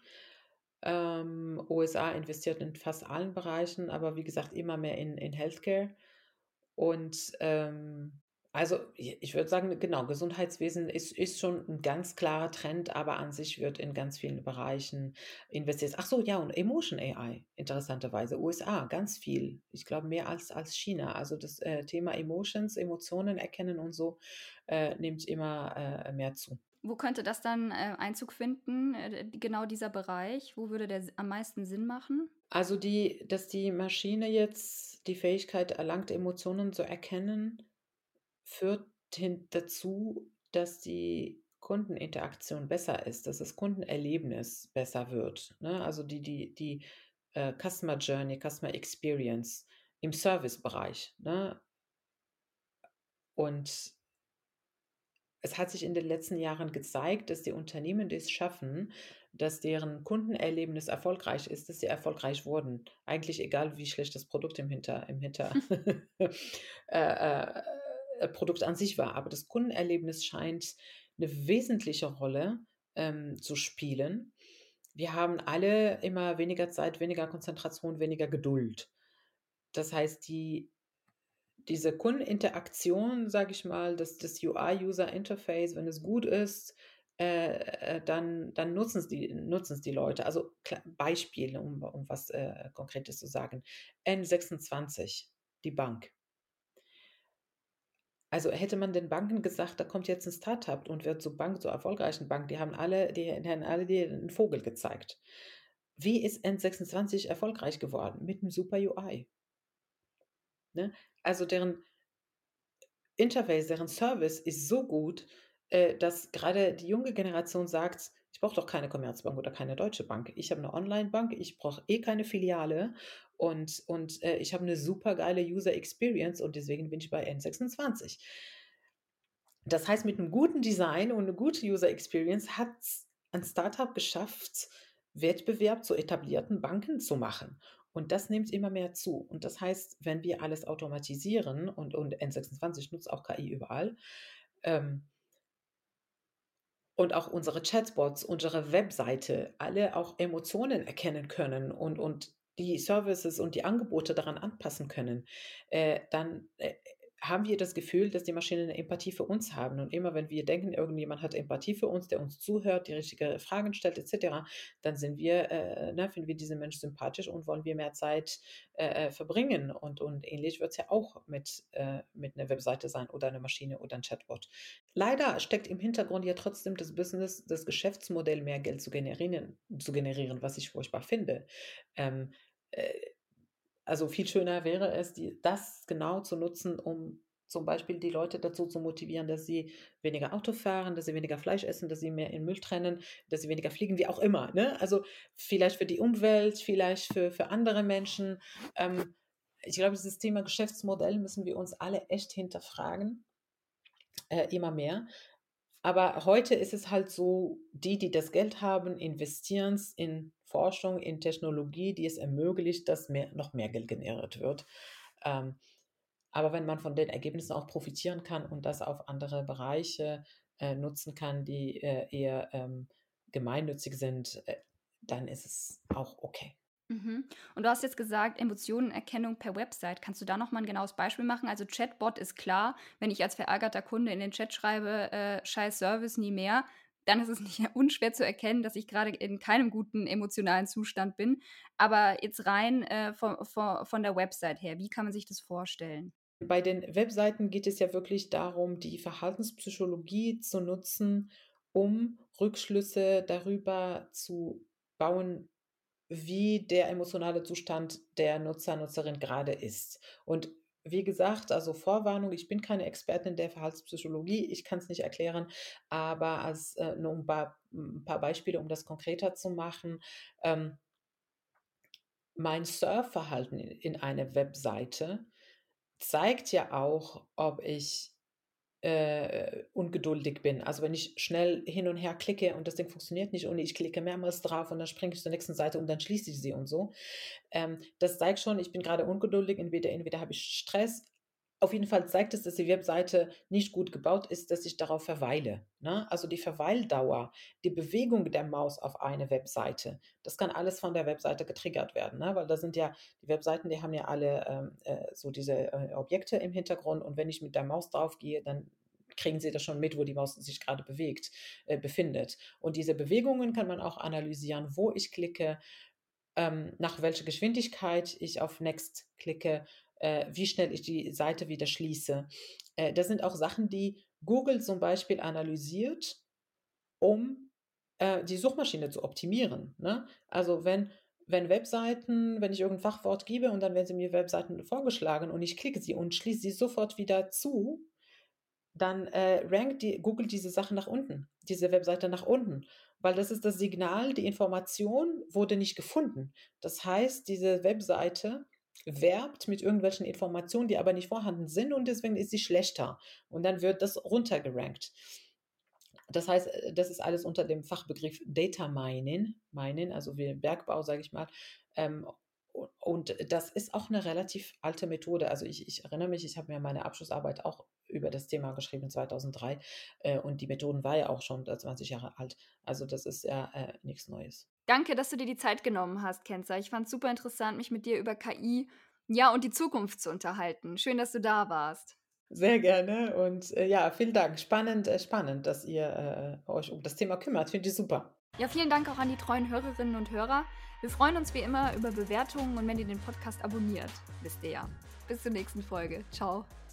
USA investiert in fast allen Bereichen, aber wie gesagt, immer mehr in Healthcare. Und, also, ich würde sagen, genau, Gesundheitswesen ist schon ein ganz klarer Trend, aber an sich wird in ganz vielen Bereichen investiert. Ach so, ja, und Emotion AI, interessanterweise, USA, ganz viel. Ich glaube, mehr als China. Also, das, Thema Emotionen erkennen und so, nimmt immer, mehr zu. Wo könnte das dann, Einzug finden, genau dieser Bereich? Wo würde der am meisten Sinn machen? Also, dass die Maschine jetzt die Fähigkeit erlangt, Emotionen zu erkennen, führt dazu, dass die Kundeninteraktion besser ist, dass das Kundenerlebnis besser wird, ne? Also, die Customer Journey, Customer Experience im Servicebereich, ne? Und es hat sich in den letzten Jahren gezeigt, dass die Unternehmen, die es schaffen, dass deren Kundenerlebnis erfolgreich ist, dass sie erfolgreich wurden. Eigentlich egal, wie schlecht das Produkt im Hinter Produkt an sich war. Aber das Kundenerlebnis scheint eine wesentliche Rolle, zu spielen. Wir haben alle immer weniger Zeit, weniger Konzentration, weniger Geduld. Das heißt, diese Kundeninteraktion, sage ich mal, das UI, User Interface, wenn es gut ist, dann nutzen es die Leute. Also, Beispiel, um was, Konkretes zu sagen. N26, die Bank. Also, hätte man den Banken gesagt, da kommt jetzt ein Start-up und wird zur Bank, zur erfolgreichen Bank, die hätten alle dir 'n Vogel gezeigt. Wie ist N26 erfolgreich geworden? Mit 'nem super UI, ne? Also, deren Interface, deren Service ist so gut, dass gerade die junge Generation sagt: „Ich brauche doch keine Commerzbank oder keine Deutsche Bank. Ich habe 'ne Onlinebank, ich brauche eh keine Filiale und ich habe 'ne supergeile User Experience und deswegen bin ich bei N26.“ Das heißt, mit 'nem guten Design und 'ne gute User Experience hat's ein Startup geschafft, Wettbewerb zu etablierten Banken zu machen. Und das nimmt immer mehr zu. Und das heißt, wenn wir alles automatisieren und N26 nutzt auch KI überall, ähm, und auch unsere Chatbots, unsere Webseite alle auch Emotionen erkennen können und die Services und die Angebote daran anpassen können, dann haben wir das Gefühl, dass die Maschinen eine Empathie für uns haben. Und immer wenn wir denken, irgendjemand hat Empathie für uns, der uns zuhört, die richtigen Fragen stellt, etc., dann finden wir diesen Mensch sympathisch und wollen wir mehr Zeit verbringen. Und ähnlich wird es ja auch mit einer Webseite sein oder einer Maschine oder ein Chatbot. Leider steckt im Hintergrund ja trotzdem das Business, das Geschäftsmodell, mehr Geld zu generieren, was ich furchtbar finde. Ähm, äh, also viel schöner wäre es, das genau zu nutzen, um zum Beispiel die Leute dazu zu motivieren, dass sie weniger Auto fahren, dass sie weniger Fleisch essen, dass sie mehr in Müll trennen, dass sie weniger fliegen, wie auch immer. Ne? Also vielleicht für die Umwelt, vielleicht für andere Menschen. Ich glaube, dieses Thema Geschäftsmodell müssen wir uns alle echt hinterfragen, immer mehr. Aber heute ist es halt so, die das Geld haben, investieren es in Forschung, in Technologie, die es ermöglicht, dass noch mehr Geld generiert wird. Ähm, aber wenn man von den Ergebnissen auch profitieren kann und das auf andere Bereiche nutzen kann, die eher gemeinnützig sind, dann ist es auch okay. Mhm. Und du hast jetzt gesagt, Emotionenerkennung per Website. Kannst du da noch mal ein genaues Beispiel machen? Also Chatbot ist klar, wenn ich als verärgerter Kunde in den Chat schreibe, scheiß Service, nie mehr, dann ist es nicht unschwer zu erkennen, dass ich gerade in keinem guten emotionalen Zustand bin. Aber jetzt rein von der Website her, wie kann man sich das vorstellen? Bei den Webseiten geht es ja wirklich darum, die Verhaltenspsychologie zu nutzen, um Rückschlüsse darüber zu bauen, wie der emotionale Zustand der Nutzer, Nutzerin gerade ist. Und wie gesagt, also Vorwarnung, ich bin keine Expertin der Verhaltenspsychologie, ich kann es nicht erklären, aber nur ein paar Beispiele, um das konkreter zu machen. Ähm, Mein Surfverhalten in einer Webseite zeigt ja auch, ob ich ungeduldig bin. Also, wenn ich schnell hin und her klicke und das Ding funktioniert nicht und ich klicke mehrmals drauf und dann springe ich zur nächsten Seite und dann schließe ich sie und so. Das zeigt schon, ich bin gerade ungeduldig, entweder habe ich Stress. Auf jeden Fall zeigt es, dass die Webseite nicht gut gebaut ist, dass ich darauf verweile, ne? Also, die Verweildauer, die Bewegung der Maus auf eine Webseite, das kann alles von der Webseite getriggert werden, ne? Weil da sind ja die Webseiten, die haben ja alle, so diese, Objekte im Hintergrund und wenn ich mit der Maus drauf gehe, dann kriegen sie das schon mit, wo die Maus sich gerade befindet. Und diese Bewegungen kann man auch analysieren, wo ich klicke, nach welcher Geschwindigkeit ich auf Next klicke, wie schnell ich die Seite wieder schließe. Das sind auch Sachen, die Google zum Beispiel analysiert, um die Suchmaschine zu optimieren. Ne? Also wenn ich irgendein Fachwort gebe und dann werden sie mir Webseiten vorgeschlagen und ich klicke sie und schließe sie sofort wieder zu, dann rankt Google diese Sachen nach unten, diese Webseite nach unten, weil das ist das Signal, die Information wurde nicht gefunden. Das heißt, diese Webseite werbt mit irgendwelchen Informationen, die aber nicht vorhanden sind und deswegen ist sie schlechter und dann wird das runtergerankt. Das heißt, das ist alles unter dem Fachbegriff Data Mining, also wie Bergbau, sage ich mal. Ähm, und das ist auch eine relativ alte Methode. Also ich erinnere mich, ich habe mir meine Abschlussarbeit auch über das Thema geschrieben 2003 und die Methoden war ja auch schon 20 Jahre alt. Also das ist ja nichts Neues. Danke, dass du dir die Zeit genommen hast, Kenza. Ich fand es super interessant, mich mit dir über KI, ja, und die Zukunft zu unterhalten. Schön, dass du da warst. Sehr gerne und ja, vielen Dank. Spannend, dass ihr euch um das Thema kümmert. Finde ich super. Ja, vielen Dank auch an die treuen Hörerinnen und Hörer. Wir freuen uns wie immer über Bewertungen und wenn ihr den Podcast abonniert, wisst ihr ja. Bis zur nächsten Folge. Ciao.